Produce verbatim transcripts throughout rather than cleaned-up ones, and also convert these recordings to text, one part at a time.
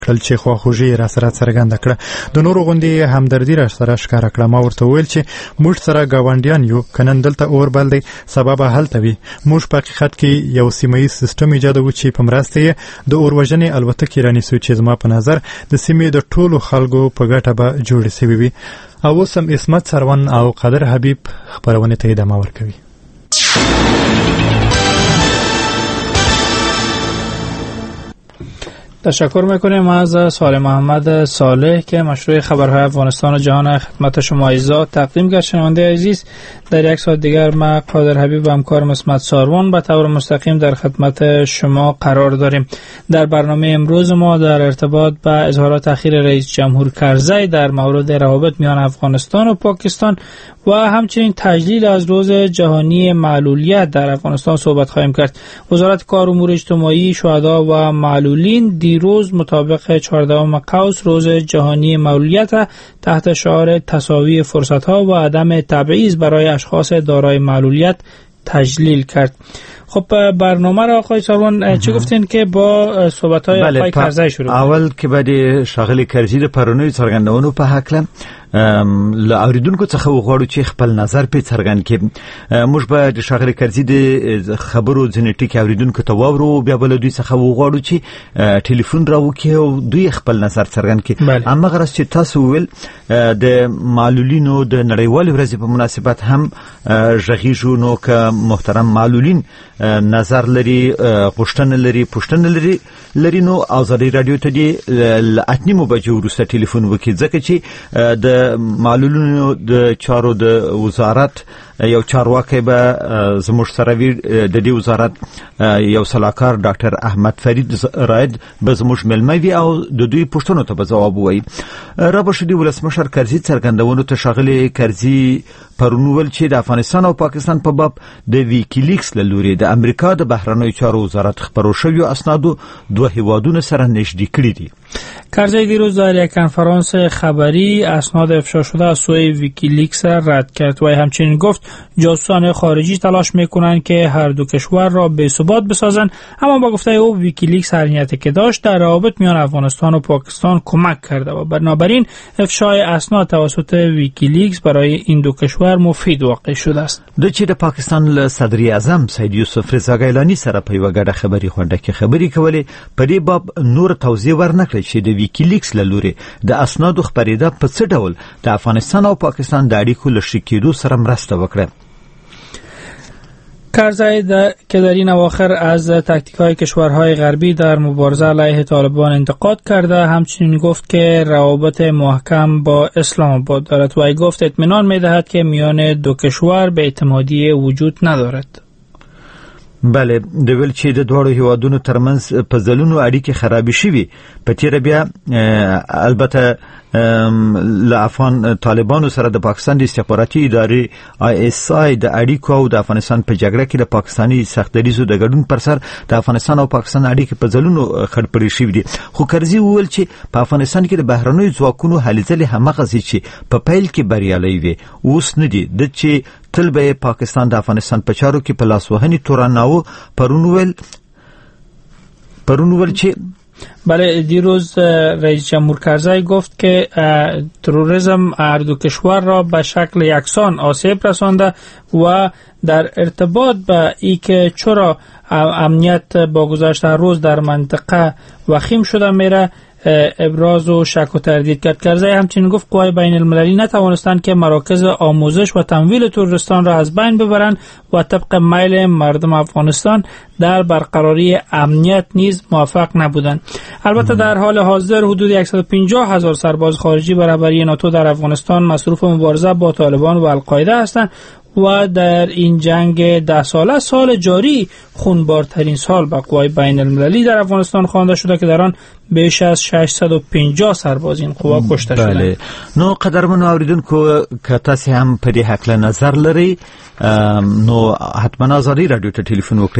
کله چې خواخوږي را سره څرګنده کړه. د نورو غوندې همدردي را سره ښکاره کړه. ما ورته وویل چې موږ سره ګاونډیان یو، کنن دلته اور بل دی سبا به هلته وي. موږ په حقیقت کې یو سیمه ییز سیستم ایجادوو چې په مرسته یې د اور وژنې الوتکې رانیسو چې زما په نظر د سیمې د ټولو خلکو په ګټه به جوړې سوي وي. او اوس هم عصمت سروان او قادر حبیب خپرونې ته ادامه ورکوي. تشکر میکنیم از سالم محمد صالح که مشروع خبرهای افغانستان و جهان خدمت شما عزیزان تقدیم کرد. شنونده عزیز، در یک ساعت دیگر ما قادر حبیب و همکارم عصمت ساروان به طور مستقیم در خدمت شما قرار داریم. در برنامه امروز ما در ارتباط با اظهارات اخیر رئیس جمهور کرزی در مورد روابط میان افغانستان و پاکستان و همچنین تجلیل از روز جهانی معلولیت در افغانستان صحبت خواهیم کرد. وزارت کار امور اجتماعی، شهدا و معلولین دیروز مطابق چهاردهم قوس روز جهانی معلولیت تحت شعار تساوی فرصت‌ها و عدم تبعیض برای اشخاص دارای معلولیت تجلیل کرد. خب برنامه را آقای ساروان چه گفتین که با صحبت‌های بله آقای کرزی شروع اول که بعد شاغلی کرزی د پرونی څرګندونو په حق ل اوریدونکو څخه وغواړو چې خپل نظر په څرګند کړي. موږ به د شاغلی کرزی د خبرو جنټیک اوریدونکو ته وورو، بیا بل دوی څخه وغواړو چې ټلیفون راوکړي او دوی خپل نظر څرګند کړي. اما غرض چې تاسو ویل د معلولینو د نړیوالې ورځې په مناسبت هم ژغیږو، نو که محترم معلولین نظر لري، غوښتنه لري، پوښتنه لري لري نو آزادي رادیو ته دی اتنیمو بجو وروسته ټلیفون وکړي، ځکه چې د معلولینو د چارو د وزارت یو چارواکي به زموږ سره وی د دې وزارت یو سلاکار ډاکټر احمد فرید رائد به زموږ ملمه وی او د دوی پوښتنو ته به جواب وایي. را به شدي ولسمشر کرزي څرګندونو ته شاغلي کرزي پرونول چې د افغانستان او پاکستان په باب د ویکیلیکس له لوري د امریکا د بهرنیو چارو وزارت خبرو شوی اسنادو دوه هیوادونو سره نږدې کړي دي. کرزی دیروز در یک کنفرانس خبری اسناد افشا شده از سوی ویکیلیکس رد کرد و همچنین گفت جاسوسان خارجی تلاش میکنند که هر دو کشور را بی‌ثبات بسازند، اما با گفته او ویکیلیکس هر نیتی که داشت در روابط میان افغانستان و پاکستان کمک کرده و بنابراین افشای اسناد توسط ویکیلیکس برای این دو کشور مفید واقع شده است. د چې د پاکستان له صدر اعظم سید یوسف رضا ګیلانی سره په یو غړ خبري خونده کې خبري کولې، په دې باب نور توضیح ورنکړي چې د ویکیلیکس له لوري د اسنادو خبرېده په څه ډول د افغانستان او پاکستان د اړیکو له ښه کېدو سره مرسته وکړه. کرزی که در این اواخر از تاکتیک‌های کشورهای غربی در مبارزه علیه طالبان انتقاد کرده، همچنین گفت که روابط محکم با اسلام آباد دارد و ای گفت اطمینان می‌دهد که میان دو کشور به اعتمادیه وجود ندارد. بله، د ویل چې د دوړو هیوادونو ترمنځ په ځلونو اړیکې خرابې شوي، په تیر بیا البته له افغان طالبانو سره د پاکستان د استخباراتي ادارې آی اس آی د اړیکو او د افغانستان په جګړه کې د پاکستاني سختدریزو د ګډون پر سر د افغانستان او پاکستان اړیکې په ځلونو خړپړې شوي دي. خو کرزي وویل چې په افغانستان کې د بهرنیو ځواکونو هلې ځلې همغسې چې په پیل کې بریالۍ وي اوس نه دي، د چې تل به پاکستان د افغانستان په چارو کې په لاس وهنې تورناو پرونول پرونول چې بله، دیروز رئیس جمهور کرزی گفت که تروریسم هر دو کشور را به شکل یکسان آسیب رسانده و در ارتباط به ای که چرا امنیت با گذشت روز در منطقه وخیم شده میره ابراز و شک و تردید کرد. کرزی همچنین گفت قوای بین المللی نتوانستند که مراکز آموزش و تمویل تروریستان را از بین ببرند و طبق میل مردم افغانستان در برقراری امنیت نیز موفق نبودند. البته در حال حاضر حدود صد و پنجاه هزار سرباز خارجی برابری ناتو در افغانستان مصروف مبارزه با طالبان و القاعده هستند و در این جنگ ده ساله سال جاری خونبارترین سال به قوای بین المللی در افغانستان خوانده شده که در آن بیش از ششصد و پنجاه سرباز این قوا کشته شدند. بله، نو قدرمنو اوریدونکو که تاسو هم په دې حق له نظر لري نو حتما آزادي رادیو ته ټلیفون وکړئ.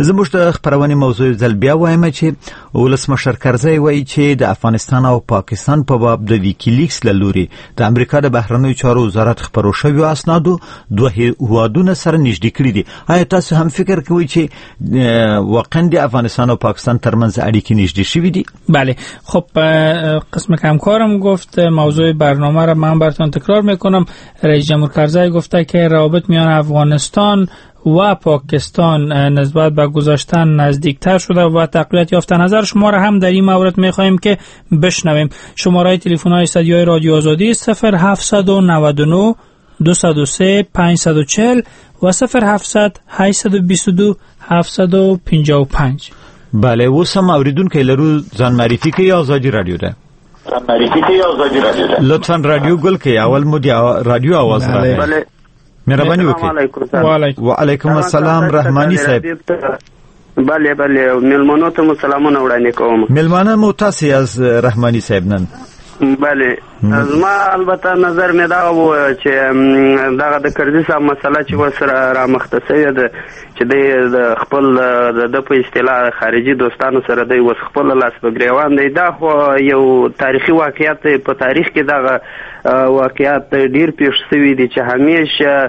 زموږ د خبرونې موضوع ځل بیا وایم چې ولسمشر کرزی وایي چې د افغانستان او پاکستان په باب د ویکیلیکس له لوري د امریکا د بهرنیو چارو وزارت خبرو شویو اسنادو دوه هیوادونه سره نږدې کړي دي. آیا تاسو هم فکر کوئ چې واقعا د افغانستان و پاکستان ترمنز اړیکې نږدې شوی دی؟ بله، خب قسم که همکارم گفت موضوع برنامه را من براتون تکرار میکنم. رئیس جمهور کرزی گفته که روابط میان افغانستان و پاکستان نسبت به گذشته نزدیکتر شده و تقویت یافته. نظر شما را هم در این مورد میخواهیم که بشنویم. شماره تلفن های استودیوی رادیو آزادی صفر هفتصد و نود و نه دویست و سه پانصد و چهل و صفر هفتصد هشتصد و بیست و دو هفتصد و پنجاه و پنج. بله، اوس هم اوریدونکي لرو ځان معرفي کوي. آزادي رادیو ده. ځان معرفي کوي آزادي رادیو ده. لطفا رادیو ګل کې اول مو دی رادیو आवाज راغی. بله، مهرباني وکړئ. وعلیکم السلام رحماني صاحب. بله بله، ملمنو ته سلامونه وړاندې کوم. ملمانه مو تاسو از رحماني صاحب نن. بله، زما البته نظر مې دا و چې دغه د کرزي صاحب مسله چې وسره را مخته شوې ده چې د خپل د په اصطلاح خارجي دوستانو سره د وس خپل لاس په ګریوان دی. دا خو یو تاریخي واقعیت په تاریخ کې دغه واقعیت ډیر پیښ شوي دي چې همیشه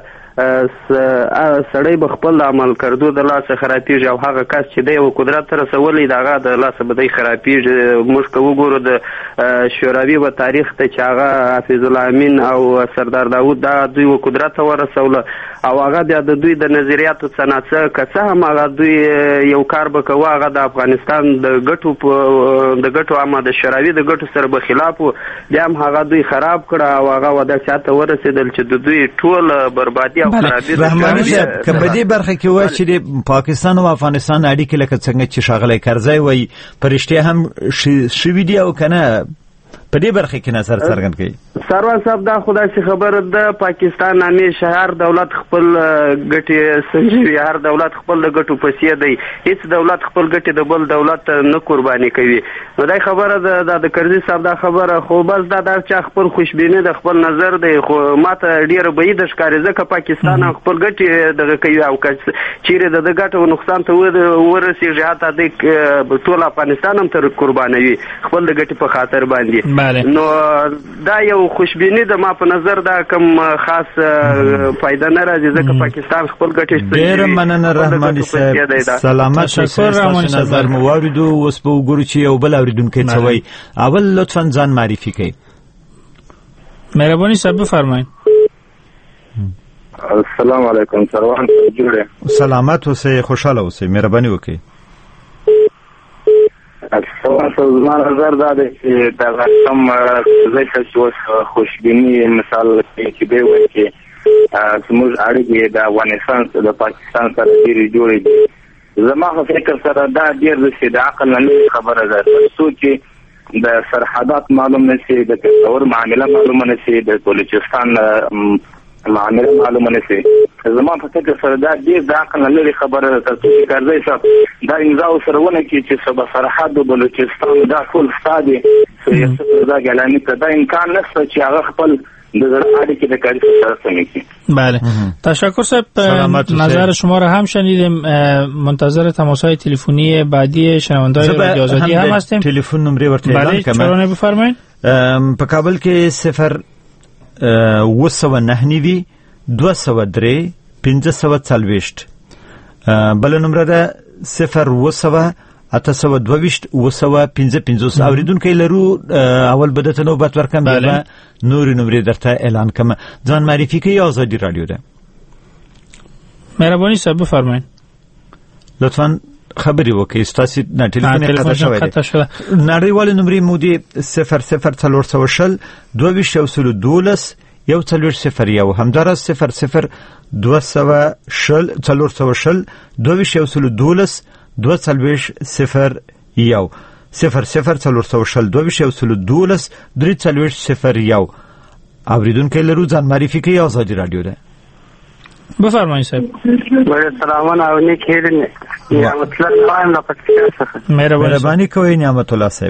سړی به خپل عمل کردو د لاسه خرابېږي او هغه کس چې دی و قدرت ته رسولی د هغه د لاسه به دی خرابېږي. موږ که وګورو د شوروي و تاریخ ته چې هغه حفیظ الله امین او سردار داود دا دوی و قدرت ته ورسوله او هغه بیا د دوی د نظریاتو څه نه څه که څه هم هغه دوی یو کار به کوه هغه د افغانستان د ګټو د ګټو اما د شوروي د ګټو سره به خلاف و. بیا هم هغه دوی خراب کړه او هغه ودا چاته ورسېدل چې د دوی ټول بربادي او خرابي. رحماني صاحب، که په دې برخه کې وایي چې د پاکستان او افغانستان اړیکې لکه څنګه چې ښاغلی کرزی وایي پرشتیا هم شوي دي او که نه، په دې برخه کې نظر څرګند کړي. سروان صاحب دا خدای چې خبره ده، پاکستان همیشه هر دولت خپل ګټې سنجوي، هر دولت خپل د ګټو پسې دی، هیڅ دولت خپل ګټې د بل دولت نه قرباني کوي. نو دا خبره ده د کرزي صاحب دا خبره خو بس دا د چا خپل خوشبیني د خپل نظر دی، خو ماته ډیره بعید ښکاري ځکه پاکستان خپل ګټې دغه کوي او چیرې د ګټو او نقصان ته ورسېږي حتی د ټول افغانستان هم تر قربانوي خپل د ګټې په خاطر باندې. نو دا یو خوشبینی د ما په نظر دا کوم خاص فائدہ نه راځي ځکه پاکستان خپل ګټې ډېر مننه رحماني صاحب. سلامت شکر نظر مو واردو. اوس به وګورو چې یو بل اوریدونکی څه وایي. اول لطفا ځان معرفي کړئ. مهرباني صاحب بفرمایئ. السلام علیکم. سروان جوړه. سلامت اوسئ، خوشاله اوسئ، مهرباني وکړئ. زما نظر دا دی چې دغه کوم ځای چې اوس خوشبیني مثال چې دی وایي چې زموږ اړیکې د افغانستان د پاکستان سره ډېرې جوړې دي. زما په فکر سره دا ډېر د د عقل نه لرې خبره ده، تر څو چې د سرحدات معلوم نه شي، د پېښور معامله معلومه نه شي، د بلوچستان معامله معلومه نه شي. زما په فکر سره دا ډېر د عقل نه لرې خبره ده، تر څو چې کرزی صاحب دا امضا ورسره ونه کړي چې به سرحد د بلوچستان دا ټول ستا دي، دا ګلاني که دا امکان نشته چې هغه خپل د زړه اړیکې د کرزي سره سمې کړي. بله، تشکر صاحب. نظر شما را هم شنیدیم. منتظر تماس‌های تلفنی بعدی شنونده‌های رادیو آزادی هم هستیم. تلفن نمره ورته اعلان کنم. بله، چرا بفرمایید. په کابل کې صفر اوه سوه نهه نوي دوه سوه درې پنځه سوه څلوېښت. بله نمره ده صفر اوه سوه اته سوه دوه ویشت اوه سوه پنځه پنځوس. اوریدونکی لرو. اول به درته نوبت ورکړم، بیا به نورې نمرې درته اعلان کړم. ځان معرفي کوي. آزادي رادیو ده. مهرباني صاحب بفرمایئ. لطفا خبرې وکړئ. ستاسې نه ټلیفون یې قطع شوی دی. نړیوالې نمرې مو دي صفر صفر څلور سوه شل دوه ویشت یو سلو دولس یو څلوېښت صفر یو. همداراز صفر صفر دوه سوه شل څلور سوه شل دوه ویشت یو سلو دولس دوه څلوېښت صفر یو. صفر صفر څلور سوه شل دوه ویشت یو سلو دولس درې څلوېښت صفر یو. اوریدونکی لرو. ځان معرفي کوي. آزادي رادیو ده. بفرمایئ صاحب. بله، سلامونه او نیک هیلې. نعمت الله خان له پاکستان څخه. مهرباني کوئ نعمت الله صاحب.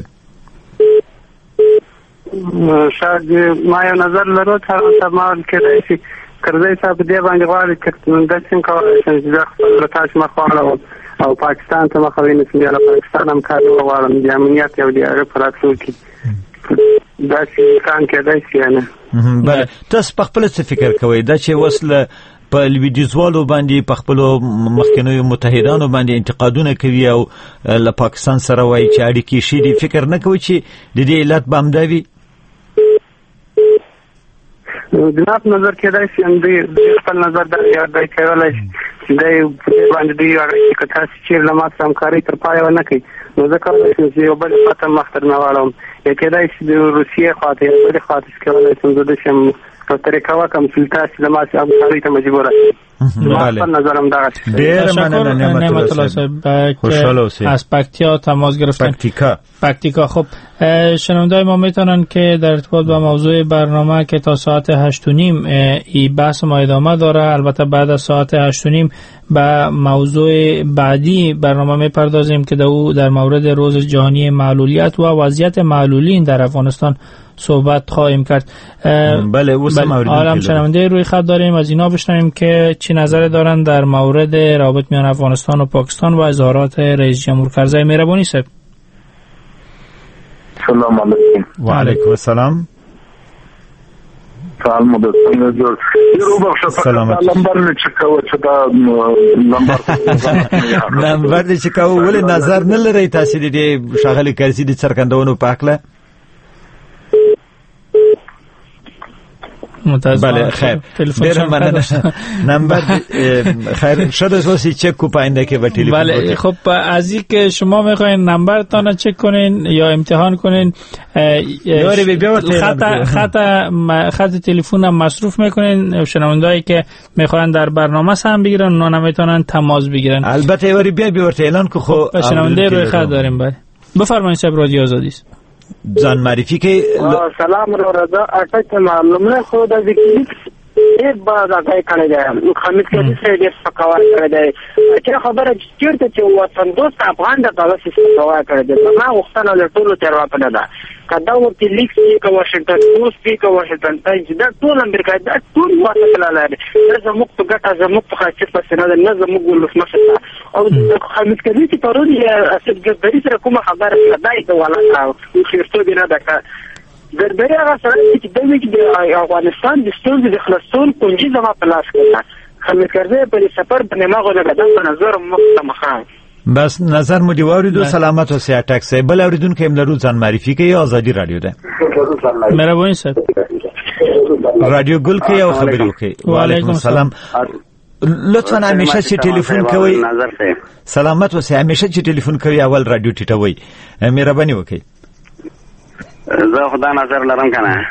شاید ما یو نظر لرو ته ما کېدای شي کرزی صاحب دې باندې غواړي چې داسې کولی شم چې زه خپل له تاسو مخ واړوم او پاکستان ته مخه ونیسم بیا له پاکستان هم کار وغواړم د امنیت او د هغه په راتلو کې داسې کان کېدای شي نه. بله تاسو په خپل څه فکر کوئ دا چې وسله په لویدیځوالو باندې په خپلو مخکنیو متحدانو باندې انتقادونه کوي او له پاکستان سره وایي چې اړیکې ښې دي، فکر نه کوي چې د دې علت به همدا وي؟ جناب نظر کېدای شي دوی خپل نظر داسې کولی شي چې دی باندې دوی اړیکې که تاسې چېرې له ما سره همکاري تر پایه ونه کوي نو زه کولی شم چې یو بل خوا ته مخ تر نه واړوم، یا کېدای شي د روسیې خوا ته یا بلې خوا ته چې کولی شم زه داسې هم په طریقه وکړم چې تاسې له ما سره همکارۍ ته مجبوره شي. ما خپل نظر هم دغه ډېره مننه نعمت الله صاحب، خوشحاله اوسئ. از پکتیا تماس گرفتن. پکتیکا پکتیکا خب شنونده‌های ما میتونن که در ارتباط با موضوع برنامه که تا ساعت هشت و نیم این بحث ما ادامه داره، البته بعد از ساعت هشت و نیم به موضوع بعدی برنامه میپردازیم که در مورد روز جهانی معلولیت و وضعیت معلولین در افغانستان صحبت خواهیم کرد. بله عالم شنونده روی خط داریم، از اینا بشنویم که چی نظر دارن در مورد روابط میان افغانستان و پاکستان و اظهارات رئیس جمهور کرزی. مهربانی صاحب. سلام علیکم. و علیکم السلام. سلام علیکم. یو بخښه سلامت. نمبر نه چکاو چې دا نمبر نمبر دې چکاو ولې نظر نه لري تاسو دې شاغلي کرزي د څرګندونو پاکله؟ بله خیر ډیر مننه. نمبر خیر شد واسه چک کو پاینده که به تلفن. بله خب از این که شما میخواین نمبرتون چک کنین یا امتحان کنین خط خط خط تلفن هم مصروف میکنین، شنوندهایی که میخوان در برنامه هم بگیرن اونا نمیتونن تماس بگیرن. البته یوری بیا بیورت اعلان که خب شنونده روی خط داریم. بله بفرمایید صاحب رادیو آزادی است. ځان معرفي کې سلام ورته اټک معلومه خو د ذکر ایک بار راځي کړی دی خمیت کې څه دې څکوا کړی دی چې خبره چیرته چې وطن دوست افغان د دغه څه کړی دی ما وختونه له ټولو تر واپس نه ده کدا ورته لیک کې واشنگټن پوسټ کې واشنگټن ټایمز دا ټول امریکا دا ټول واسطه لاله دا زموږ په ګټه زموږ په خاطر پس نه نه زموږ ولوس مسله او خمیت کې چې پرون یې اصل ګډري سره کومه خبره ده دا ولا خو خیرته دی نه ده ګردري هغه سره چې د ویج د افغانستان د ستونزې د خلاصون کنجي زما په لاس کې خمیت کرزی په سفر باندې ما غوډه د نظر مخه بس نظر مو دی واردو. سلامت و سیاه ټاکسي بل اوریدونکو هم لرو ځان معرفي کوي. آزادي رادیو ده. مهرباني صاحب رادیو ګل کې او خبرې وکي. وعلیکم السلام. لطفا همیشه چې ټلیفون کوي سلامت و سیاه همیشه چې ټلیفون کوي اول رادیو ټیټوي. مهرباني وکي. زه خدا نظر لرم کنه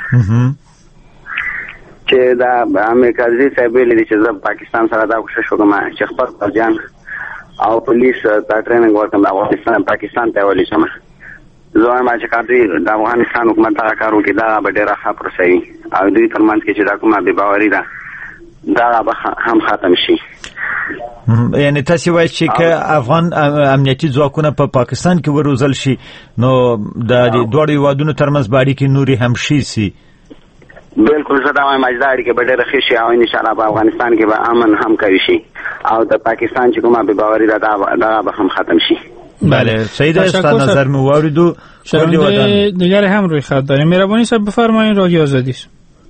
چې دا امریکا دې صاحب لري چې زه پاکستان سره دا کوشش وکم چې خپل پرجان او پولیس ته ټریننګ ورکړم د افغانستان پاکستان ته ولې سم زه ما چې کاري د افغانستان حکومت هغه کارو کې دا به ډېر ښه پروسوي او دوی ترمنځ کې چې دا کومه بې باوري ده دا به هم ختم شي. یعنی تاسو وایئ چې که افغان امنیتي ځواکونه په پاکستان کې وروزل شي نو د دوه هیوادونو ترمنځ باندې کې نوري هم شي سي. بالکل زه دا وایم چې دا اړیکې به ډېرې ښې شي او ان شاء الله په افغانستان کې به امن هم کوي شي او د پاکستان چې کومه بې باوري ده دا به هم ختم شي. بله صحیح ده. ستاسو نظر مو واردو. شنونده دیگری هم روی خط داریم. مهربانی صاحب بفرمایید رادیو آزادی است.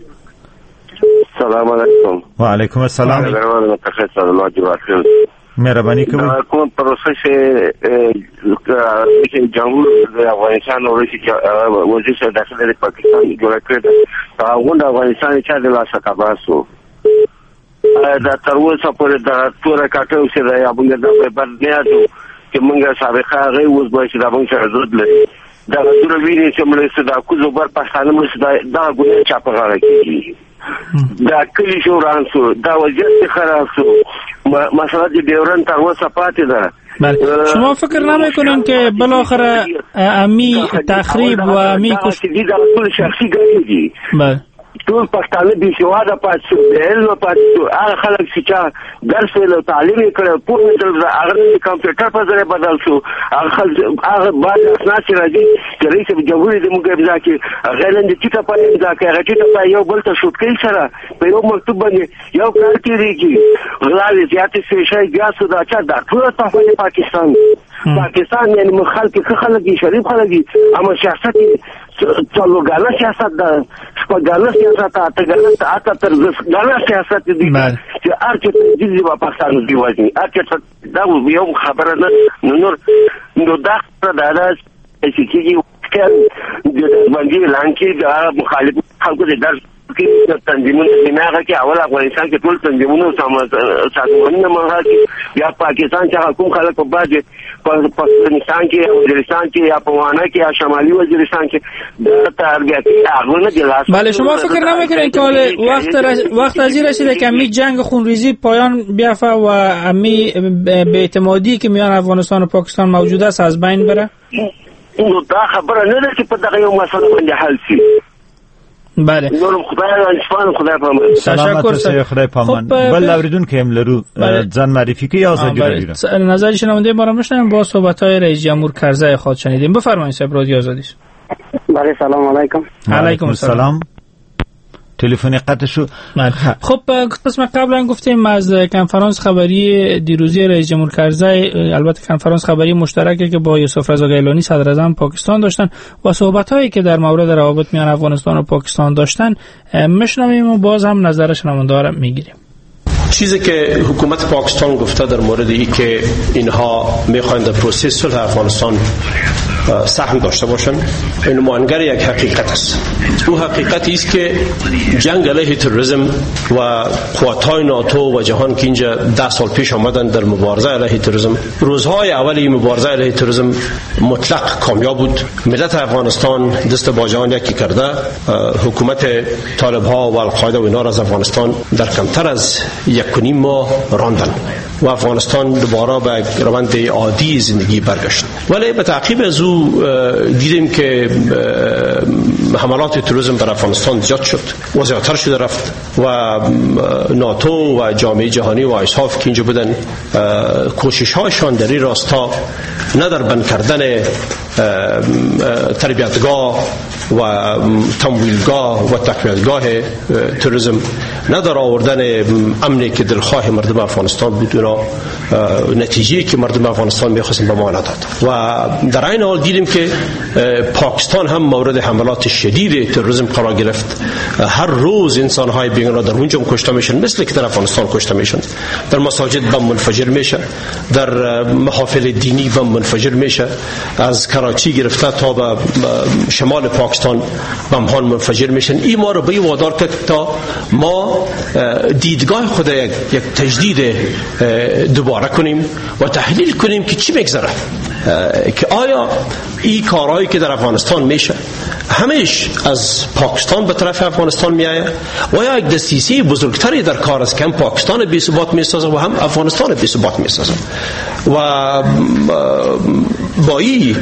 سلام علیکم. و علیکم السلام. مهربانی کوي. کوم پروسس چې جمهور د افغانستان او وزیر صاحب داخله د پاکستان جوړ کړی دا غونډه افغانستان چې د لاسه کاباسو دا تر اوسه پورې د ټول کاټو چې د ابونګ د بدنیاتو چې موږ سابقه غي اوس به چې د ابونګ سره ضد لري دا د ویني چې موږ د کوزو بر پښتانه موږ دا غونډه چاپه غاړه کیږي دا کلی شوران سو دا وضعیت خراب سو مسئله د ډیورن تر اوسه پاتې ده. بله شما فکر نمیکنین که بالاخره امی تخریب و امی کش دي د ټول شخصي ګټې دي. بله ټول پښتانه بي سواده پاتې شو، بې علمه پاتې شو. هغه خلک چې چا درس ویل او تعلیم یې کړی پوه نه کړل، هغه د کمپیوټر په ځای بدل شو. هغه بعض اسناد چې راځي چې رئیس جمهور دې موږ امضا کړي، هغه لاندې ټیټه پای امضا کړي، هغه ټیټه پای یو بل ته شوټ کوي سره په یو مکتوب باندې یو کال تېرېږي. غلاوې زیاتې شوې شی بیا څه دا چا دا ټوله تحفه د پاکستان پاکستان یعنی موږ خلک ښه خلک دي، شریف خلک دي، اما سیاست یې څلورګانه سیاست ده، شپږګانه سیاست، اته اته تر دسګانه سیاست دي چې هر چې تجدید به پاکستان دی وځي. هر چې دا یو خبره نه نو نور نو دا دا دا چې کېږي د باندې اعلان کې د مخالف خلکو د درس کې تنظیمونه دماغه کې اول افغانستان کې ټول تنظیمونه سازمانونه مغا کې یا پاکستان چې حکومت خلک په باندې په پاکستان کې او وزیرستان کې یا په وانه کې یا شمالي وزیرستان کې د تارګت هغه نه جلاس. بله شما فکر نمی‌کنید که حال وقت رش... وقت ازی رسیده که امی جنگ خونریزی پایان بیافته و امی بی‌اعتمادی که میان افغانستان و پاکستان موجود است از بین بره؟ نو دا خبره نه ده چې په دغه یو مسله باندې حل شي. بله نورم خدای انشفان خدای پامان. سلامت اوسئ خدای پامان. بل اوریدونکو هم لرو ځان معرفی کی آزادی رادیو. نظر شنونده ما را میشنویم، با صحبت‌های رئیس جمهور کرزی خود شنیدیم. بفرمایید صاحب رادیو آزادی. بله سلام علیکم. علیکم السلام. تلفن قطع شو. خب قسم قبلا گفتیم از کنفرانس خبری دیروزی رئیس جمهور کرزی، البته کنفرانس خبری مشترکی که با یوسف رضا گیلانی صدر اعظم پاکستان داشتن و صحبت‌هایی که در مورد روابط میان افغانستان و پاکستان داشتن میشنویم و باز هم نظر شنونده را میگیریم. چیزی که حکومت پاکستان گفته در مورد این که اینها میخواین در پروسس صلح افغانستان سهم داشته باشن، این نمایانگر یک حقیقت است. او حقیقتی است که جنگ علیه تروریسم و قوات‌های ناتو و جهان که اینجا ده سال پیش آمدن در مبارزه علیه تروریسم، روزهای اول این مبارزه علیه تروریسم مطلق کامیاب بود. ملت افغانستان دست با جهان یکی کرده، حکومت طالب‌ها و القاعده و اینا را از افغانستان در کمتر از یک و نیم ماه راندن و افغانستان دوباره به روند عادی زندگی برگشت. ولی به تعقیب از او دیدیم که حملات تروریسم بر افغانستان زیاد شد و زیادتر شده رفت و ناتو و جامعه جهانی و ایساف که اینجا بودن کوشش هاشان در این راستا نه در بند کردن تربیتگاه و تمویلگاه و تقویتگاه تروریسم، نه در آوردن امنی که دلخواه مردم افغانستان بود، را نتیجه که مردم افغانستان می‌خواستن به ما نداد. و در این حال دیدیم که پاکستان هم مورد حملات شدید تروریسم قرار گرفت. هر روز انسان‌های بیگناه در اونجا کشته میشن، مثل که در افغانستان کشته میشن. در مساجد بم منفجر میشه، در محافل دینی بم منفجر میشه، از کراچی گرفته تا به شمال پاکستان بم ها منفجر میشن. این ما رو به وادار کرد تا ما دیدگاه خود یک, یک تجدید دوباره کنیم و تحلیل کنیم که چی میگذره، که آیا این کارهایی که در افغانستان میشه همیش از پاکستان به طرف افغانستان میآید و یا یک دسیسه بزرگتری در کار است که هم پاکستان بی ثبات میسازه و هم افغانستان بی ثبات میسازه. و با این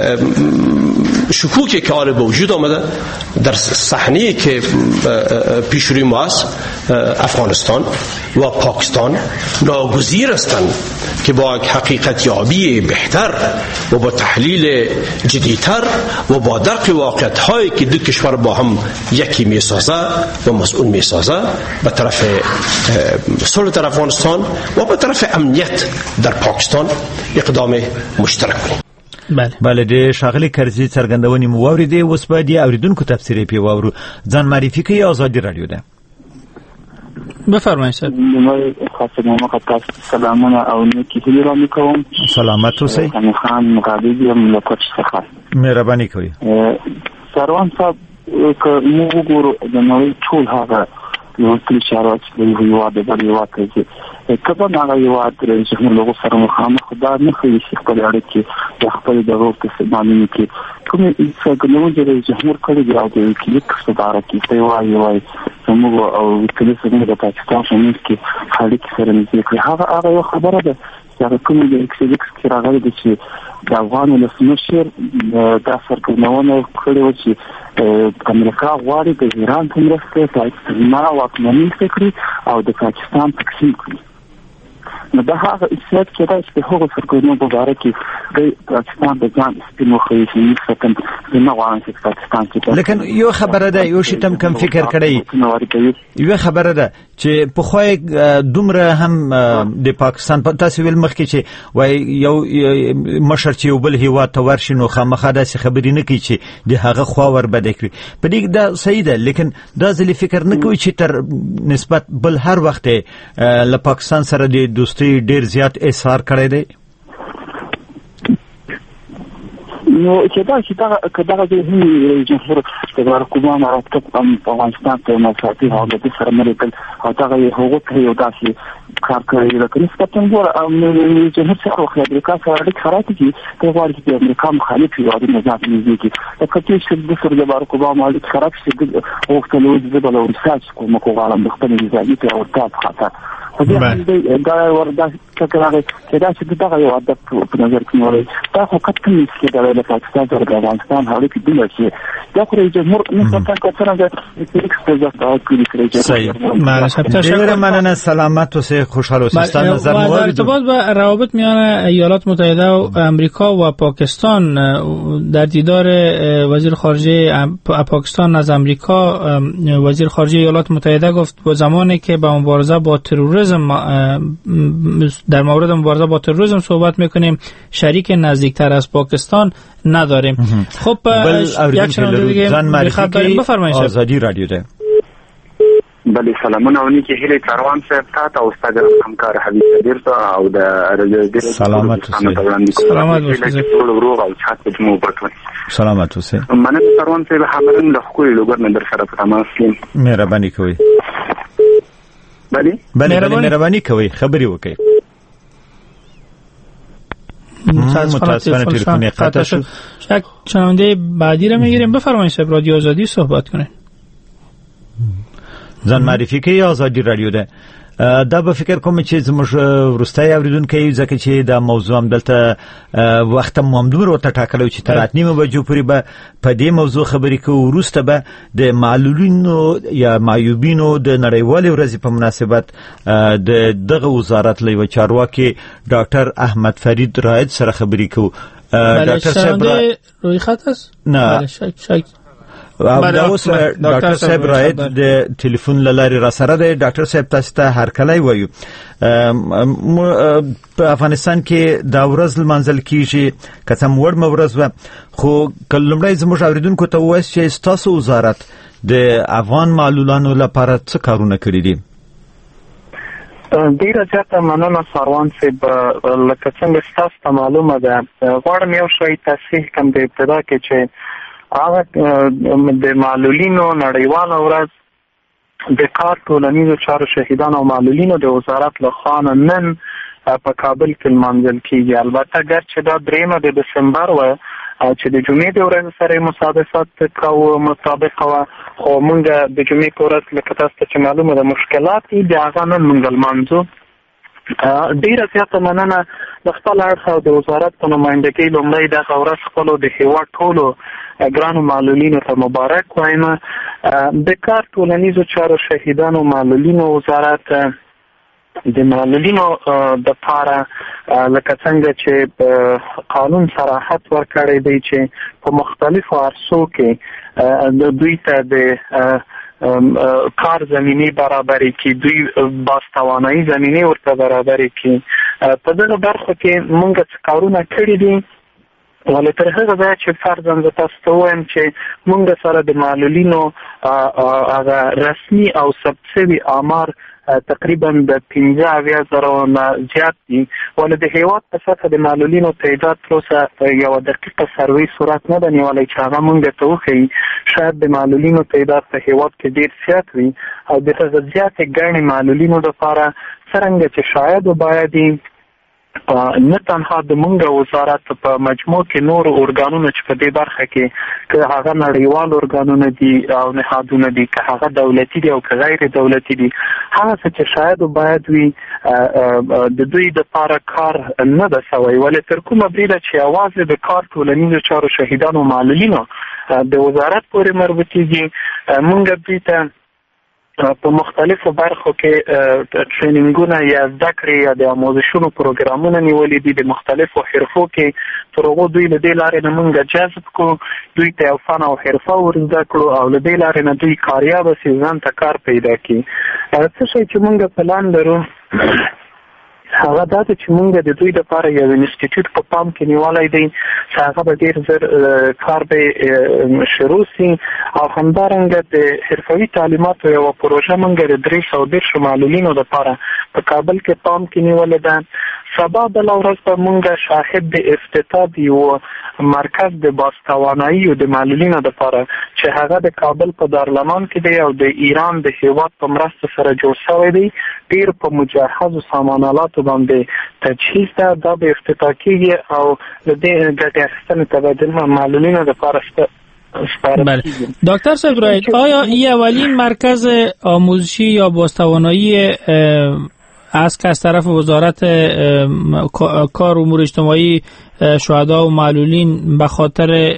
شکوکی که آره به وجود آمده در صحنه که پیش روی ما است، افغانستان و پاکستان ناگزیر هستند که با یک حقیقت یابی بهتر و با تحلیل جدیتر و با درک واقعیت هایی که دو کشور با هم یکی می سازه و مسئول می سازه به طرف صلح در افغانستان و به طرف امنیت در پاکستان اقدام مشترک کنیم. بله بله د شاغلی کرزی څرګندونې مو واوریدې، اوس به د اوریدونکو تفسیر پی واورو. ځان معرفي کوي آزادی رادیو ده. بفرمایئ. نو خاصه ما خاص سلامونه او نیکی هیله را میکوم. سلامت اوسئ. خان مقابل یم لکه څخه. مهرباني کوي. سروان صاحب که مو وګورو د نوې ټول هغه یو کلی شارات د یو واده د یو واده کله نه یو واده چې موږ له سره مخامخ خدای نه خو یې خپل اړیکې د خپل د روغ په سمانه کې کومې څنګه نو چې جمهور کړی دی او د کلیک صدارت کې وایي وایي زموږ او کله څنګه د پاکستان شمول کې اړیکې سره نږدې کړي. هغه هغه یو خبره ده چې کوم د ایکسلیکس کې راغلي د چې د افغان ولسمشر دا څرګندونه کړې و چې امریکا غواړي د ایران په مرسته پاکستان واکمني وکړي او د پاکستان تقسیم کړي. نو دا هغه اصلاحات چې دا چې هغه څرګندونه په اړه کې د پاکستان د ځان سپینو خو چې نسبتاً نه غواړي چې پاکستان کې لیکن یو خبره ده یو شی تم کم فکر کړی یو خبره ده چې په خوای دومره هم د پاکستان په تاسو ویل مخکې چې وای یو مشر چې یو بل هیوا ته ورشي نو خامخا داسې خبرې نه کوي چې د هغه خوا ور بد کړي په دې دا صحیح ده لیکن دا ځلې فکر نه کوي چې تر نسبت بل هر وخت له پاکستان سره د دوستي ډیر زیات اثر کړی دی. نو چې دا چې دا کله د هند جمهور د بارکوبان راټک په افغانستان کې مساعتي او د سره ملګری او دا هغه ته یو داسې کار کوي لکه نسبتاً ګور جمهور سره خو امریکا سره اړیکې خراب دي ته غواړي چې امریکا مخالف وي او د نظام نږدې کې لکه چې د سره د بارکوبان اړیکې خراب شي او ټول د بل ورساج کوم کو غواړم د خپل نظامي ته ورته خاطر خو دا دا وردا چې راغی چې دا چې دا یو عادت په نظر کې نوري دا خو کټ نه چې دا د پاکستان سره د افغانستان اړیکې دي چې دا خو جمهور نسبتاً کتره د ایکس په ځای او کلی کړی صحیح تشکر مننه سلامت اوسه خوشحال اوسه ستاسو نظر مو در ارتباط با روابط میان ایالات متحده و امریکا و پاکستان در دیدار وزیر خارجه پاکستان از امریکا وزیر خارجه ایالات متحده گفت با زمانی که با مبارزه با تروریسم در مورد مبارزه با تروریسم صحبت میکنیم شریک نزدیکتر از پاکستان نداریم. خب یک شنونده دیگه میخواد داریم بفرمایید. آزادی رادیو ده. بله سلامونه اونی که هیله کاروان صاحب تا تا استاد همکار حبیب صدیر تا او د رادیو سلامت اوسه سلامت اوسه ټول ورو او چات په مو پټوي سلامت اوسه مننه کاروان صاحب خبرن له خو لوګر نه در سره په تماس کې مهرباني کوي بله بله مهرباني کوي خبري وکړئ. متاسفانه تلفن قطع شد. یک شنونده بعدی رو میگیریم بفرمایید صاحب رادیو آزادی صحبت کنین. ځان معرفي کوي آزادي رادیو ده. دا به فکر کوم چې زموږ ورستای اوریدونکو ځکه چې دا موضوع هم دلته وخت ممدور وته ټاکلو چې تر اتنیمه بجو پورې به په دې موضوع خبرې کوو. وروسته به د معلولینو یا معیوبینو د نړیوالې ورځې په مناسبت د دغه وزارت له چارواکي ډاکټر احمد فرید رائد سره خبرې کوو. ډاکټر صاحب روی خط است؟ نه دا اوس ډاکټر صاحب رائد د ټلیفون لاري را سره دی. ډاکټر صاحب تاسو ته هر کله وایو په افغانستان کې دا ورځ منځل کیږي کته موړ مورز و خو کلمړی زموږ اوریدونکو ته وایي چې تاسو وزارت د افغان معلولانو لپاره څه کارونه کړی دي؟ ډیره زیاته مننه سروان صاحب. لکه څنګه تاسو ته معلومه ده غواړم یو شی تصحیح کوم د ابتدا کې چې هغه د معلولینو نړیواله ورځ د کار ټولنیزو چارو شهیدانو او معلولینو د وزارت له خوا نن په کابل کې لمانځل کیږي. البته ګرچې دا دریمه د دسمبر و چې د جمعې د ورځې سره مصادفت کوو مطابقه وه خو موږ د جمعې په ورځ لکه تاسو ته چې معلومه ده مشکلات دي د هغه نن موږ لمانځو. ډیره زیاته مننه د خپل اړخ او د وزارت په نمایندګۍ لومړی دغه ورځ خپلو د هېواد ټولو ګرانو معلولینو ته مبارک وایم. د کار ټولنیزو چارو شهیدانو معلولینو وزارت د معلولینو د پاره لکه څنګه چې قانون صراحت ورکړی دی چې په مختلفو عرصو کې د دوی ته د کار زمینی برابرۍ کې دوی باستوانایي زمینی ورته برابرۍ کې په دغه برخه کې موږ څه کارونه کړي دي. ولې تر هغه ځایه چې فرضاً زه تاسو ته ووایم چې موږ سره د معلولینو هغه رسمي او ثبت شوي آمار تقریبا د پنځه اویا زرو نه زیات دي. ولې د هېواد په سطحه د معلولینو تعداد تر اوسه یوه دقیقه سروې صورت نه ده نیولی چې هغه موږ ته وښیي. شاید د معلولینو تعداد په هېواد کې ډېر زیات وي او د هغه زیاتې ګڼې معلولینو دپاره څرنګه چې شاید وبایدي نه تنها د مونږ وزارت په مجموع کې نور ارګانونه چې په دې برخه کې که هغه نړیوال ارګانونه دي او نهادونه دي که هغه دولتي دي او که غیر دولتي دي هغه څه چې شاید باید وي د دوی دپاره کار نه ده سوی ولې تر کومه بریده چې یوازې د کار ټولنیزو چارو شهیدانو معلولینو د وزارت پورې مربوطېږي مونږ دوی ته په مختلفو برخو کې ټرینینګونه یا زده کړې یا د آموزشونو پروګرامونه نیولې دي د مختلفو حرفو کې تر هغو دوی له دې لارې نه موږ جذب کړو دوی ته یو فن او حرفه ور زده کړو او له دې لارې نه دوی کاریابه سي ځان ته کار پیدا کړي څه شی چې موږ پلان لرو هغه دا چې موږ د دوی لپاره یو انسټیټیوټ په پام کې نیولای دی چې هغه به ډېر زر کار به شروع سي او همدارنګه د حرفوي تعلیماتو یوه پروژه موږ د درې سوه دېرشو معلولینو لپاره په کابل کې پام کې نیولې ده سبا بله ورځ به موږ شاهد د افتتاح د یو مرکز د بازتواناییو د معلولینو لپاره چې هغه د کابل په دارالمان کې دی او د ایران د هیواد په مرسته سره جوړ شوی دی ډېر په مجهزو سامانالاتو باندې تجهیز ده دا به افتتاح کېږي او د دې ګټې اخیستنې ته به د معلولینو لپاره بله دکتر صاحب رایت آیا این اولین مرکز آموزشی یا بازتوانایی است که از طرف وزارت کار امور اجتماعی شهدا و معلولین به خاطر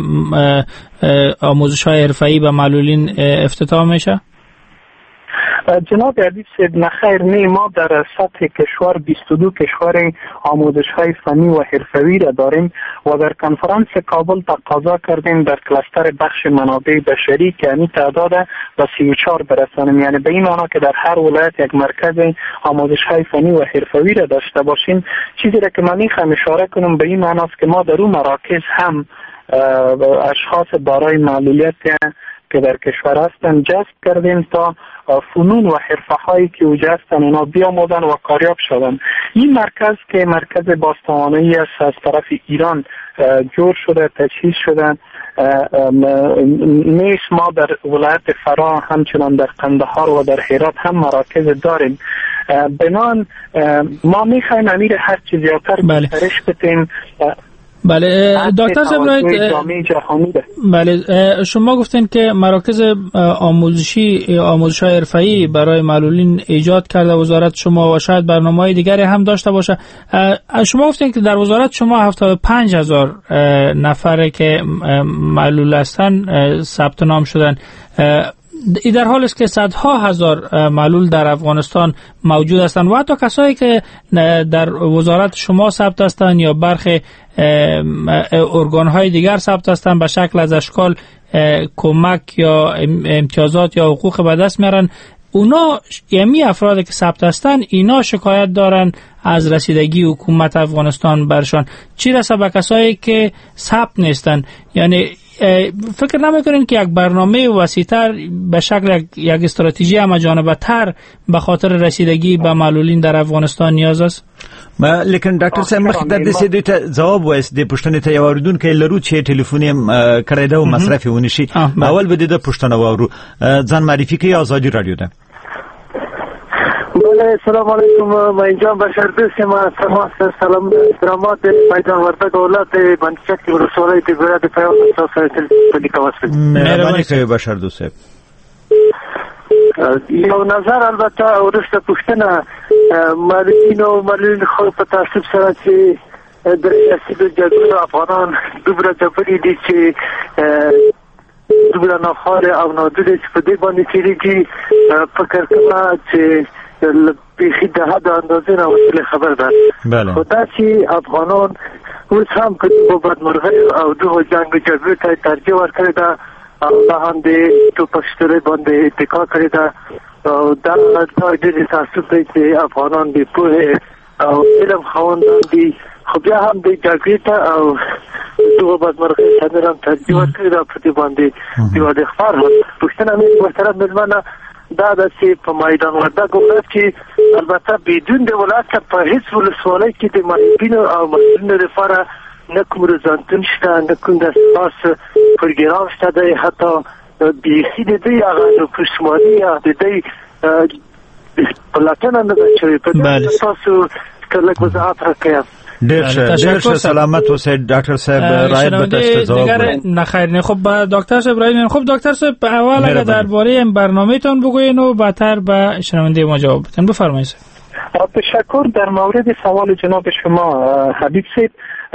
آموزش های حرفه‌ای به معلولین افتتاح میشه؟ جناب عدیب صاحب نخیر نه ما در سطح کشور بیست و دو کشور آموزش های فنی و حرفوی را داریم و در کنفرانس کابل تقاضا کردیم در کلاستر بخش منابع بشری که این تعداد به سی و چهار برسانیم یعنی به این معنی که در هر ولایت یک مرکز آموزش های فنی و حرفوی را داشته باشیم چیزی را که من میخوام اشاره کنم به این معنی است که ما در اون مراکز هم اشخاص دارای معلولیت که در کشور هستند جذب کردیم تا فنون و حرفه هایی که اوجه هستند اونا بیاموزن و کاریاب شدن. این مرکز که مرکز بازتوانایی است از طرف ایران جور شده تجهیز شدن نیست ما در ولایت فرا همچنان در قندهار و در هرات هم مراکز داریم بنان ما میخوایم امیر هر چیز زیادتر بسرش بتیم. بله دکتر صاحب بله شما گفتین که مراکز آموزشی آموزش حرفه‌ای برای معلولین ایجاد کرده وزارت شما و شاید برنامه‌های دیگری هم داشته باشه. شما گفتین که در وزارت شما هفتاد و پنج هزار نفره که معلول هستن ثبت نام شدن این در حال است که صدها هزار معلول در افغانستان موجود هستند و حتی کسایی که در وزارت شما ثبت هستند یا برخی ارگان‌های دیگر ثبت هستند به شکل از اشکال کمک یا امتیازات یا حقوق به دست میارن اونا یمی افرادی که ثبت هستن اینا شکایت دارن از رسیدگی حکومت افغانستان برشان چی رسه به کسایی که ثبت نیستن یعنی فکر نمیکنین که یک برنامه وسیع‌تر به شکل یک استراتژی همه‌جانبه‌تر به خاطر رسیدگی به معلولین در افغانستان نیاز است؟ ما لیکن ډاکټر صاحب مخ د دې سې د جواب وایس د پښتنې ته یو اوریدونکو لرو چې ټلیفون کړی دا مصرف ونی شي اول به د پښتنه وورو ځان معرفي کوي آزادي رادیو ده. بله سلام علیکم من اینجا بشر دوستم سلام سلام درامات میدان وردک اولاد بندچک ولسوالۍ د ګراد په یو سره تللی کواسته مهرباني کوي بشر دوست یو نظر البته ورسته پښتنه معلولین او معلولین خو په تاسو سره چې د سیاسي جګړو افغانان دوبره جبري دي چې دوبره نه خاله او نه د دې په دې باندې چې فکر کوم چې بیخی ده حد اندازه نوصل خبر ده خدا چې افغانان اوس هم که با بدمرغی او دو جنگ جبهه ته ترجیح ورکړې ده او دا هم د توپکشترۍ باندې اتکا کړې ده او دا ډېر تعصب دی چې افغانان د پوهې او علم خاوندان دي خو بیا هم د جګړې ته او دغه بدمرغۍ ته هم ترجیح ورکړې ده په دې باندې یوه د خبر پوښتنه مې ورسره مېلمانه دا د چې په میدان وردک ولایت کې البته بدون د ولایت په هیڅ ولسوالۍ کې د معلولینو او مسؤلینو لپاره نه کوم روزنتون شته نه کوم د اساس پروګرام شته دی حتی بیخي د دې هغه نفوسمالي یا د دې پلاتنه نه ده شوې په دې تاسو که لږ وضاحت راکړئ. ډیر ښه سلامت اوسئ ډاکټر صاحب. رایت به تاسو جواب بدید. نه خیر نه. خب دکتر صاحب رایت. خب دکتر صاحب اول اگر درباره این برنامه‌تون بگوین و بعدتر به شنونده ما جواب بدین. بفرمایید. تشکر. در مورد سوال جناب شما حبیب صاحب،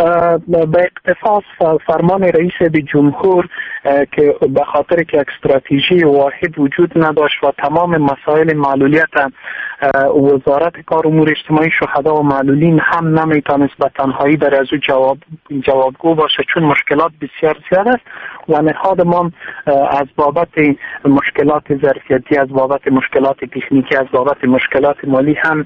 به اقتفاس فرمان رئیس جمهور که به خاطر که استراتژی واحد وجود نداشت و تمام مسائل معلولیت وزارت کار امور اجتماعی شهدا و معلولین هم نمیتونست به تنهایی در از جواب جوابگو باشه، چون مشکلات بسیار زیاد است و نهاد ما از بابت مشکلات ظرفیتی، از بابت مشکلات تکنیکی، از بابت مشکلات مالی هم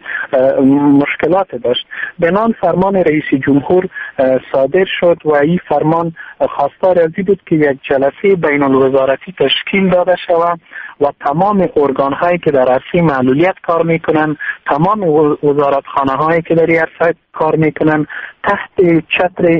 مشکلات داشت. بنان فرمان رئیس جمهور صادر شد و این فرمان خواستار از این بود که یک جلسه بین الوزارتی تشکیل داده شود و تمام ارگان هایی که در عرصه معلولیت کار میکنن، تمام وزارتخانه هایی که در این عرصه کار میکنن تحت چتر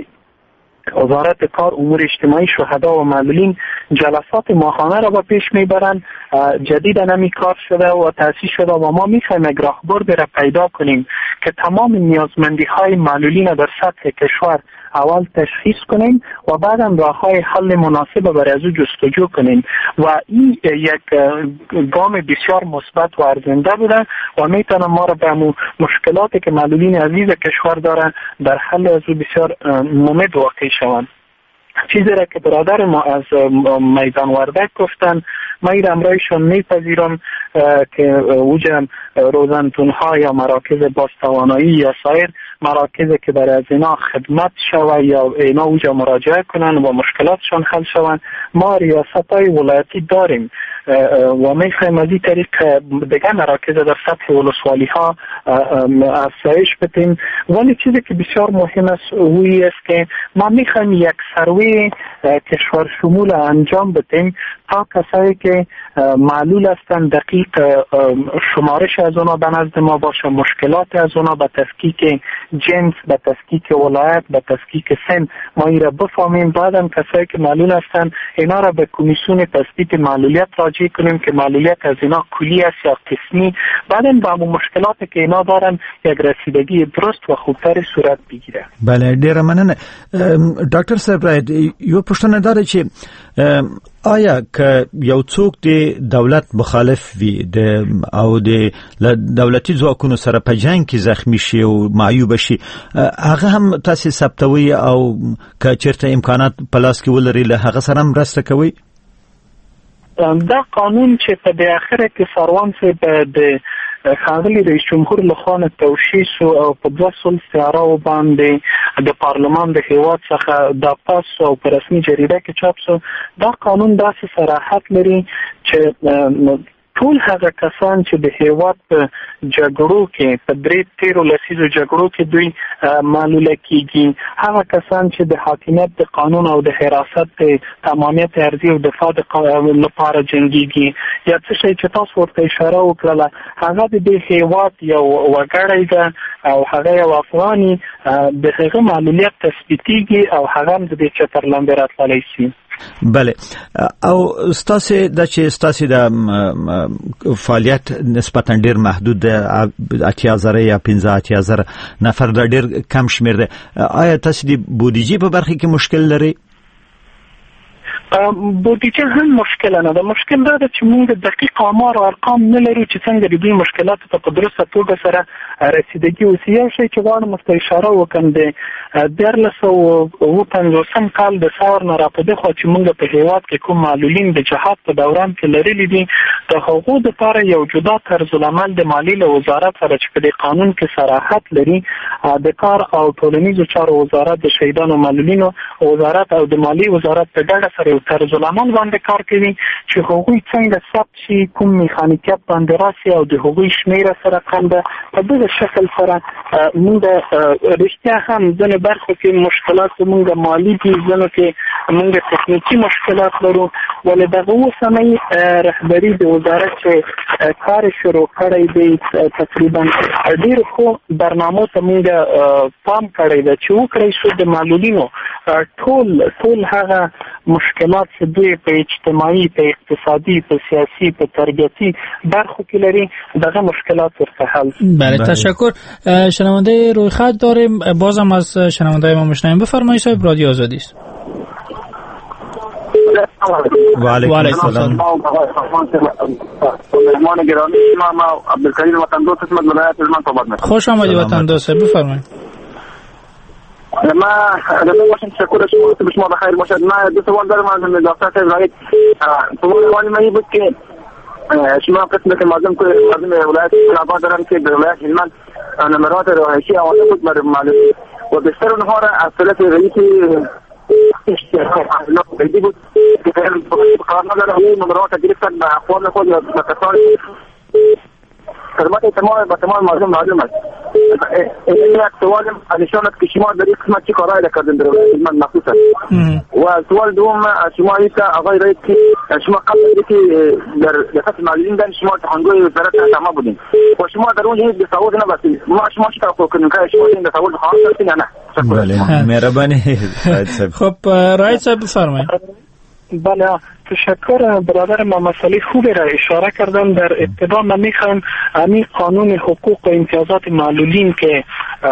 وزارت کار امور اجتماعی شهدا و معلولین جلسات ماهانه را با پیش میبرند. جدیدا نمی کار شده و تأسیس شده و ما میخوایم یک راهبرد را پیدا کنیم که تمام نیازمندی های معلولین در سطح کشور اول تشخیص کنیم و بعدا راههای حل مناسب برای از جستجو کنیم و این یک گام بسیار مثبت و ارزنده بوده و میتونه ما را به مشکلاتی که معلولین عزیز کشور دارن در حل از بسیار ممد واقع شوند. چیزی را که برادر ما از میدان وردک گفتن ما این امرایشون میپذیرم که اوجه روزنتونها یا مراکز بازتوانایی یا سایر مراکز که برای از اینا خدمت شوه یا اینا اوجه مراجعه کنن و مشکلاتشون حل شوند. ما ریاست های ولایتی داریم و میخوایم از این طریق دیگه مراکز در سطح ولسوالی ها افزایش بدیم. ولی چیزی که بسیار مهم است اوی است که ما میخوایم یک سروی کشور شمول انجام بدیم تا کسایی که معلول هستند دقیق شمارش از اونا به نزد ما باشه، مشکلات از اونا به تفکیک جنس، به تفکیک ولایت، به تفکیک سن ما این را بفهمیم. بعدم کسایی که معلول هستند اینا را به کمیسیون تثبیت معلولیت راجع کنیم که معلولیت از اینا کلی است یا قسمی، بعدم با همون مشکلاتی که اینا دارن یک رسیدگی درست و خوبتر صورت بگیره. بله ډیره مننه. ډاکټر صاحب راید یو پوښتنه داره چې آیا که یو څوک د دولت مخالف وي د او د دولتي ځواکونو سره په جنګ کې زخمی شي او معیوب شي هغه هم تاسو ثبتوي او که چیرته امکانات په لاس کې ولري له هغه سره مرسته کوي؟ دا قانون چې په د اخره کې سروان سه د ښاغلي رئیس جمهور لخوا توشیح او په دوه سل سیاره باندې د پارلمان د هیواد څخه د پاس او په رسمي جریده کې چاپ شو. دا قانون داسې صراحت لري چې ټول هغه کسان چې د هیواد په جګړو کې په درې تیرو لسیزو جګړو کې دوی معلوله کیږي، هغه کسان چې د حاکمیت د قانون او د حراست د تمامیت ارضي او دفاع لپاره جنګيږي یا څه شي چې تاسو ورته اشاره وکړه هغه د دې هیواد یو وګړی ده او هغه یو افغاني د هغه معلولیت تثبیتیږي او هغه د دې چتر لاندې راتللی شي. بله او ستاسو د چې ستاسو د فعالیت نسبتا ډیر محدود ده، اتیا زره یا پنځه اتیا زره نفر د ډیر کم شمیر ده. آیا تاسو د بودیجې په برخه کې مشکل لري؟ بودیجه هم مشکل نه ده. مشکل دا ده چې موږ دقیق آمار او ارقام نه لرو چې څنګه د دې مشکلاتو ته په درسته توګه سره رسیدګي وشي. یو شی چې غواړم ورته اشاره وکړم د دیارلس سوه اوه پنځوسم کال د ثور نه راپدې خوا چې موږ په هیواد کې کوم معلولین د جهاد په دوران کې لرلي دي د هغو دپاره یو جدا طرزالعمل د مالیې له وزارت سره چې په دې قانون کې صراحت لري د کار او ټولنیزو چارو وزارت د شهیدانو معلولینو وزارت او د مالیې وزارت په ګډه سره طرزالعمل باندې کار کوي چې هغوی څنګه ثبت شي، کوم میخانیکیت باندې راسي او د هغوی شمیره سره کم ده. په دغه شکل سره موږ رښتیا هم ځینې برخو کې مشکلات موږ مالي دي، ځینو کې موږ تکنیکي مشکلات لرو، ولې دغه اوسنۍ رهبري د وزارت چې کار شروع کړی دی تقریبا ډېر ښه برنامو ته موږ پام کړی ده چې وکړی شو د معلولینو ټول ټول هغه مشکلات تحولات چې دوی په اجتماعي، په اقتصادي، په سیاسي، په تربیتی برخو کې لري، دغه مشکلات ورته حل. بله تشکر. شنونده روی خط داریم، بازم از شنونده ما میشنویم. بفرمایید صاحب، رادیو آزادی است. و علیکم السلام. مهمان گرامی، ما عبدالکریم وطن دوست خدمت ولایت هلمند صحبت می‌کنم. خوش آمدید وطن دوست، بفرمایید. ما لازم واشن تشکر شما به شما بخیر باشد. ما دو سوال دارم از دکتر صاحب. رایت سوال اول من بود که شما قسمت معظم که معظم ولایت آباد دارم که به ولایت هلمند نمرات رهایشی آماده بود برای معلومی و بیشتر اونها را از طرف رئیس بیدی بود که قرار نداره اون نمرات گرفتن به اقوام خود یا به کسان خدمت تمام با تمام معظم معلوم است. این یک سوال ازشان است که شما در این قسمت چی کارایی کردین در من مخصوص است. و سوال دوم شما این که آقای رئیس که شما قبل از که در ریاست معلولین دن شما تخانگوی وزارت اعظم بودین و شما در اونجا هیچ تصاویر نبستین. ما شما چی توقع کنیم که شما این تصاویر خواهد کردین یا نه؟ بله مهربانی. خب رئیس صاحب بفرمایید. بله تشکر برادر ما، مسئله خوبی را اشاره کردن. در ابتدا من میخوام همین قانون حقوق و امتیازات معلولین که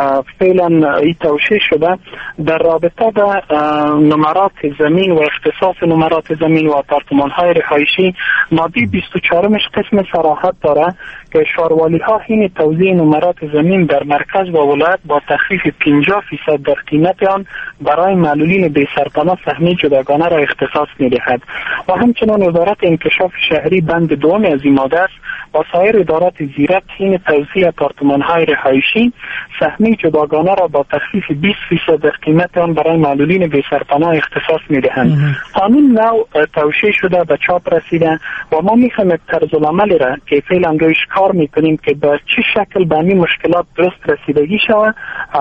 فعلا ای توشیح شده در رابطه با نمرات زمین و اختصاص نمرات زمین و آپارتمان های رهایشی ماده بیست و چهارمش قسم صراحت داره که شاروالی ها این توزیع نمرات زمین در مرکز و ولایت با تخفیف پنجاه فیصد در قیمت آن برای معلولین بی سرپناه سهمی جداگانه را اختصاص میدهد. و همچنان وزارت انکشاف شهری بند دوم از این ماده است با سایر ادارات زیرک حین توزیع آپارتمان های رهایشی سهمی جداگانه را با تخفیف بیست فیصد در قیمت آن برای معلولین بی سرپناه اختصاص میدهند. قانون نو توشیح شده به چاپ رسیده و ما میخوایم طرز العمل را که فعلا رویش کار میکنیم که به چه شکل به این مشکلات درست رسیدگی شود،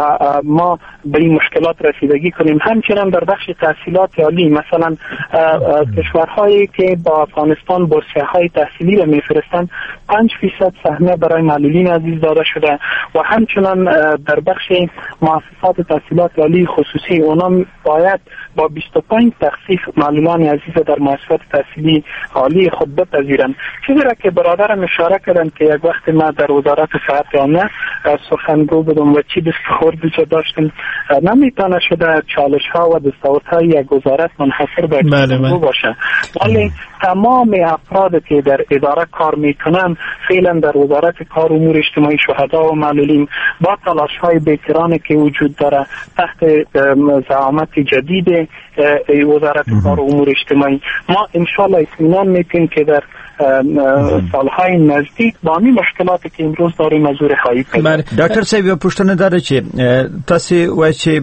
ما به این مشکلات رسیدگی کنیم. همچنان در بخش تحصیلات عالی مثلا کشورهایی که با افغانستان بورسیه های تحصیلی را میفرستند پنج فیصد سهمیه برای معلولین عزیز داده شده و همچنان در بخش مؤسسات تحصیلات عالی خصوصی اونا باید با بیست و پنج تخفیف معلولان عزیز در مؤسسات تحصیلی عالی خود بپذیرند. چیزی را که برادرم اشاره کردن که یک وقت ما در وزارت صحت عامه سخنگو بودم و چی دستخوردی که داشتیم نمیتونه شده چالش ها و دستاوردهای یک وزارت منحصر به سخنگو باشه، ولی تمام افراد که در اداره کار میکنن فعلا در وزارت کار امور اجتماعی شهدا و معلولین با تلاش های بهترانی که وجود داره تحت زعامت جدید وزارت کار امور اجتماعی ما انشالله اطمینان میکنیم که در سالهای نزدیک با همین مشکلاتی که امروز داریم از رهایی پیدا. ډاکټر صاحب یو پوښتنه ده چې تاسو وایي چې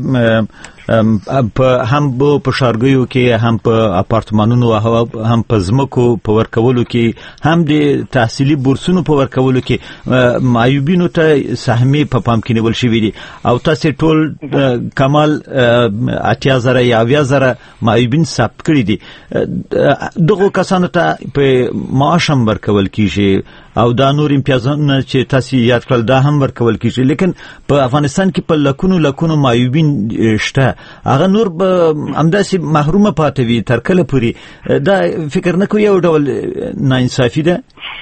په هم په ښارګیو کې هم په اپارتمانونو او هم په ځمکو په ورکولو کې هم د تحصیلي بورسونو په ورکولو کې معیوبینو ته سهمي په پام کې نیول شوي دي او تاسو ټول کمال اتیا زره یا اویا زره معیوبین ثبت کړي دي. دغه کسانو ته په معاش هم ورکول کیږي او دا نور امتیازونه چې تاسو یاد کړل دا هم ورکول کیږي، لیکن په افغانستان کې په لکونو لکونو معیوبین شته هغه نور به همداسې محرومه پاتې وي تر کله پورې. دا فکر نه کوي یو ډول ناانصافي ده؟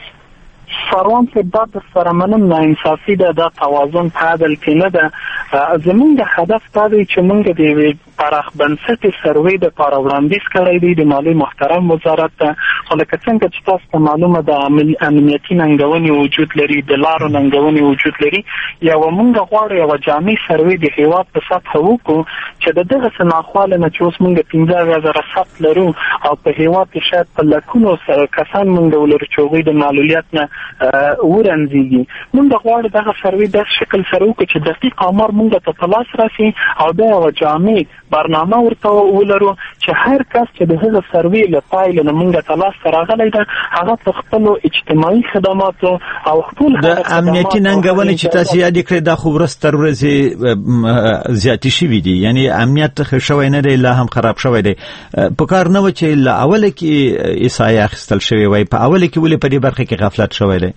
سروان که دا در سر منم ناانصافي ده، دا توازن په عدل کې نه ده. زمونږ هدف دا دی چې مونږ د یوې پراخ بنسټې سروې دپاره وړاندیز کړی دی د مالیې محترم وزارت ته، خو لکه څنګه چې تاسو ته معلومه ده امنیتي ننګونې وجود لري، د لارو ننګونې وجود لري. یوه مونږ غواړو یوه جامع سروې د هېواد په سطحه وکړو چې د دغسې ناخواله نه چې اوس مونږ پنځه اویا زره ثبت لرو او په هېواد کې شاید په لکونو کسان مونږ ولرو چې هغوی د معلولیت نه ورنځېږي. مونږ غواړو دغه سروې داسې شکل سره وکړو چې دقیق آمار مونږ ته په لاس راسي او بیا یوه جامع برنامه ورته ولرو چې هر کس چې د هغه سروې له پایله نه مونږ ته لاسته راغلی ده هغه په خپلو اجتماعي خدماتو او خپل د امنیتي ننګونې چې تاسو یاد کړئ دا خو ورځ تر ورځې زیاتې شوي دي، یعنی امنیت ښه شوی نه دی، لا هم خراب شوی دی. په کار نه و چې له اوله کې احصایه اخیستل شوې وای، په اوله کې ولې په دې برخه کې غفلت شوی دی؟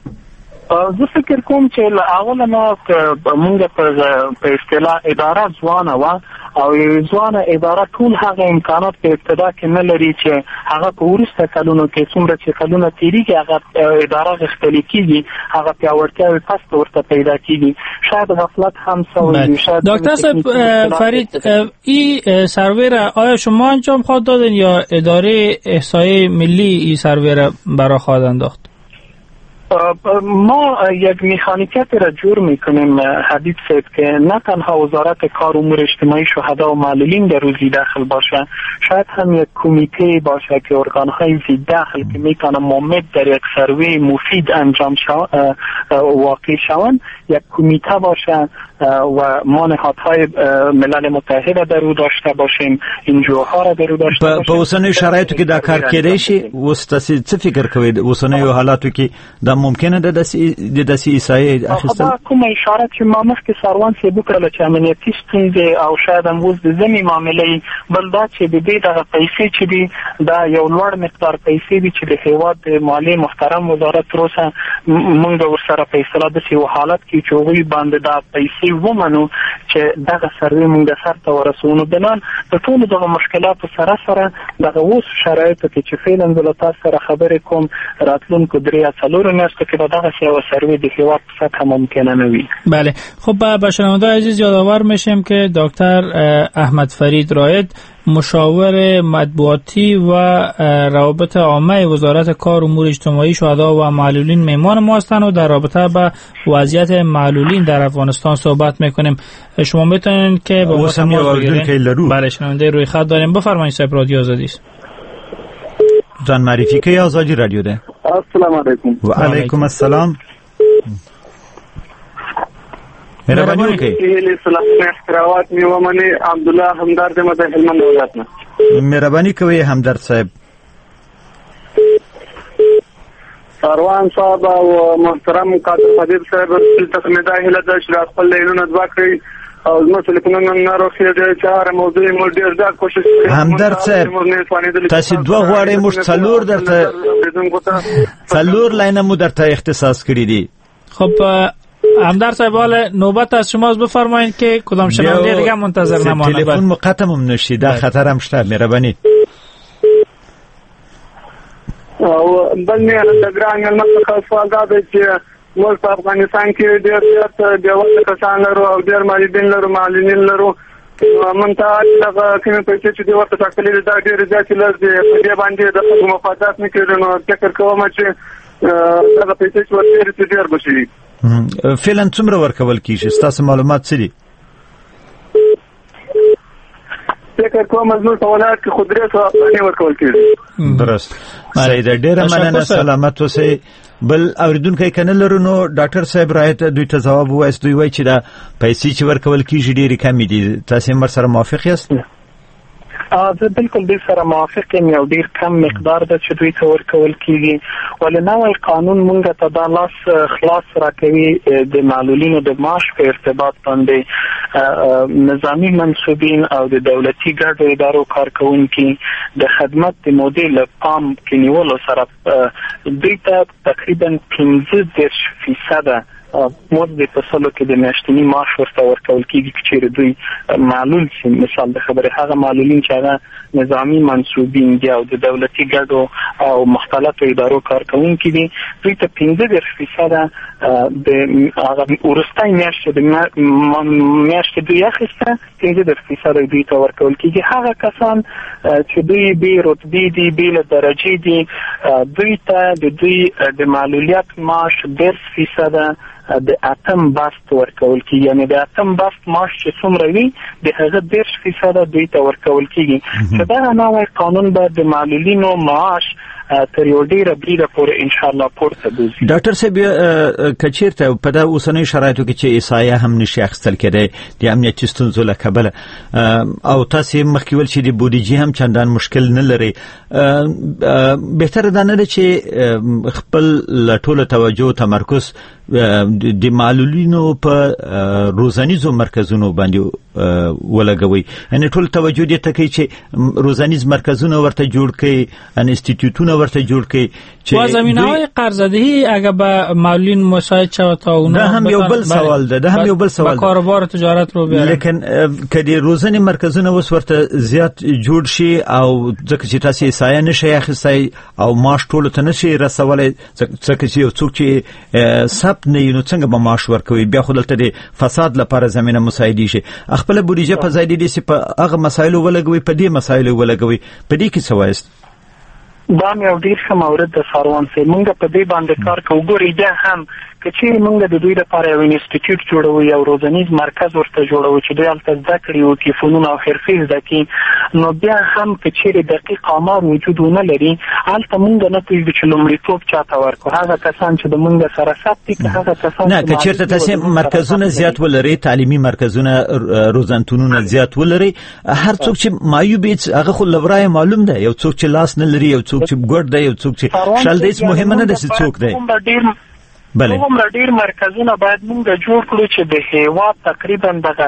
زه فکر کوم چې له اوله نه مونږ په اصطلاح اداره ځوانه وه او ځوانه اداره ټول هغه امکانات په ابتدا کې نه لري چې هغه په وروسته کلونو کې څومره چې کلونه تیریږي هغه اداره غښتلې کیږي، هغه پیاوړتیاوې پس ورته پیدا کیږي. شاید غفلت هم سوی شاید. دکتر صاحب فرید، این سروی را آیا شما انجام خواهد دادین یا اداره احصای ملی این سروی را برای خواهد انداخت؟ ما یک مکانیکت را جور میکنیم حبیب صاحب که نه تنها وزارت کار امور اجتماعی شهدا و معلولین در روزی داخل باشه، شاید هم یک کمیته باشه که ارگانهای زی داخل که میتونه ممد در یک سروی مفید انجام شو واقع شوند، یک کمیته باشه و ما نهادهای ملل متحد در رو داشته باشیم، انجوها را در رو داشته باشیم. په اوسنۍ شرایطو کې دا کار کېدای شي؟ اوس تاسو څه فکر کوئ اوسنۍ حالاتو کې دا ممکنه ده د داسې ایسایې اخیستل؟ خو کومه اشاره چې ما مخکې سروان صاحب وکړله چې امنیتي ستونزې او شاید هم اوس د ځینې معاملې بل دا چې د دې دغه پیسې چې دي دا یو لوړ مقدار پیسې دي چې د هېواد د مالیې محترم وزارت تر اوسه موږ ورسره فیصله داسې یو حالت کې چې هغوی باندې دا پیسې ومنو چې دغه سروې موږ سرته ورسوو. نو بنان د ټولو دغه مشکلاتو سره سره دغه اوس شرایطو کې چې فعلا زه له تاسو سره خبرې کوم راتلونکو درې یا څلورو میاشتو کې به دغه یو سروې د هېواد په سطح ممکنه نه وي. بله، خب به شنونده‌های عزیز یادآور میشیم که دکتر احمد فرید رائد مشاور مطبوعاتی و روابط عامه وزارت کار امور اجتماعی شهدا و معلولین مهمان ما هستند و در رابطه با وضعیت معلولین در افغانستان صحبت میکنیم. شما میتونید که با ما تماس بگیرید. بله، شنونده روی خط داریم. بفرمایید صاحب، رادیو آزادی است. جان معرفی که آزادی رادیو ده. السلام علیکم. و علیکم السلام. مهربانی وکړئ. اسلام احترامات میو منی عبدالله همدرد مده هلمند ولایت نه. مهربانی کوي همدرد صاحب. سروان صاحب او محترم قادر حبیب صاحب ته مدا هله د شرا خپل لینونه دوا کړی او زموږ ټلیفونونه نه راخې د چهار موضوع مو ډیر ځکه کوشش کړی. همدرد صاحب تاسو دوه غواړئ موږ څلور درته څلور لاینه مو درته اختصاص کړی دي. خب همدرد صاحب حالا نوبت از شماست، بفرمایید که کدام شنونده دیگه منتظر نماند. تلفن مقطم هم نشید، دا خطر هم شته. مهربانی. او بل نه د ګران المنطقه سوال دا دی چې موږ په افغانستان کې ډېر زیات ډیوال کسان لرو او ډېر معلولین لرو معلولین لرو منته هغه کومه پیسې چې دی ورته ټاکلې دا ډېر زیات لږ دی په دې باندې د مفادات نه کېږي. نو فکر کوم چې دا پیسې چې ورته ډېر بشي فعلا څومره ورکول کیږي؟ ستاسو معلومات څه دي؟ فکر کوم زموږ په ولایت کې خو درې سوه افغانۍ ورکول کېږي. درست. سیده ډېره مننه، سلامت اوسئ. بل اوریدونکی که نه لرو نو ډاکټر صاحب رایت دوی ته ځواب ووایست. دوی وایي چې دا پیسې چې ورکول کېږي ډېرې کمې دي. تاسې هم ورسره موافق یاست؟ زه بالکل دې سره موافق یم. یو ډېر کم مقدار ده چې دوی ته ورکول کېږي، ولې نوی قانون موږ ته دا لاس خلاص راکوي د معلولینو د معاش په ارتباط باندې. نظامي منصوبین او د دولتي ګډو ادارو کارکوونکي د خدمت د مودې له پام کې نیولو سره دوی ته تقریبا پنځه دېرش فیصده مود د فصلو کې د میاشتني معاش ورته ورکول کېږي چې دوی معلول شي. مثال د خبره هغه معلولین چې هغه نظامی منصوبین دي او د دولتي ګډو او مختلفو ادارو کارکوونکي دي، دوی ته پنځه دېرش فیصده د هغه وروستۍ میاشت د میاشتې دوی اخیسته پنځه دېرش فیصده دوی ته ورکول کېږي. هغه کسان چې دوی بې رتبې دي بې له درجې دي دوی ته د دوی د معلولیت معاش دېرش فیصده د اتم بست ورکول کېږي. یعنې د اتم بست معاش چې څومره وي د هغه دېرش فیصده دوی ته ورکول کېږي. چې دغه نوی قانون به د معلولینو معاش تر یو ډېره بریده پورې انشاءالله پورته بوځي. ډاکټر صاحب که چېرته په دا اوسنیو شرایطو کې چې احصایه هم نشي اخیستل کېدی د امنیتي ستونزو له کبله او تاسې مخکې ویل چې د بودیجې هم چندان مشکل نه لري، بهتره دا نه ده چې خپل له ټوله توجه تمرکز د معلولینو په روزنیزو مرکزونو باندې ولګوي. یعنی ټول توجه دې ته کوي چې روزانیز مرکزونه ورته جوړ کړي، انسټیټیوټونه ورته جوړ کړي چې و زمینه‌های قرض‌دهی اگه به معلولین مساعد شود تا اونا ده هم یو بل سوال ده ده هم یو بل سوال ده کاروبار تجارت رو بیارن. لیکن کدی روزانه مرکزونه وس ورته زیات جوړ شي او ځکه چې تاسو سایه نشي اخیستای او معاش ټول ته نشي رسولای، ځکه چې یو څوک چې سب نه نو څنګه به معاش ورکوي، بیا خو دلته د فساد لپاره زمينه مساعدي شي. خپل بودیجه په ځای دي چې په هغه مسایل ولګوي، په دې مسایل ولګوي، په دې کې څه وایست؟ دا یو ډیر ښه مورد د ساروان سي. موږ په دې باندې کار کوو. ګورې دا هم چې موږ د دوی لپاره یو انسټیټیوټ جوړوو، یو روزنیز مرکز ورته جوړوو چې دوی هلته زده کړي وکړي، فنون او حرفې زده کړي، نو بیا هم که چیرې دقیق آمار وجود ونه لري، هلته موږ نه پوهېږو چې لومړیتوب چاته ورکړو. هغه کسان چې د موږ سره ثبت دي، که هغه کسان نه که چېرته تاسې مرکزونه زیات ولرئ، تعلیمي مرکزونه، روزنتونونه زیات ولرئ، هر څوک چې معیوب هغه خو له ورایه معلوم ده، یو څوک چې لاس نه لري، یو څوک چې ګوډ ده، یو څوک چې شل دی، هېڅ مهمه نه ده چې څوک دی. بله هغومره ډېر مرکزونه باید موږ جوړ کړو چې د هېواد تقریبا دغه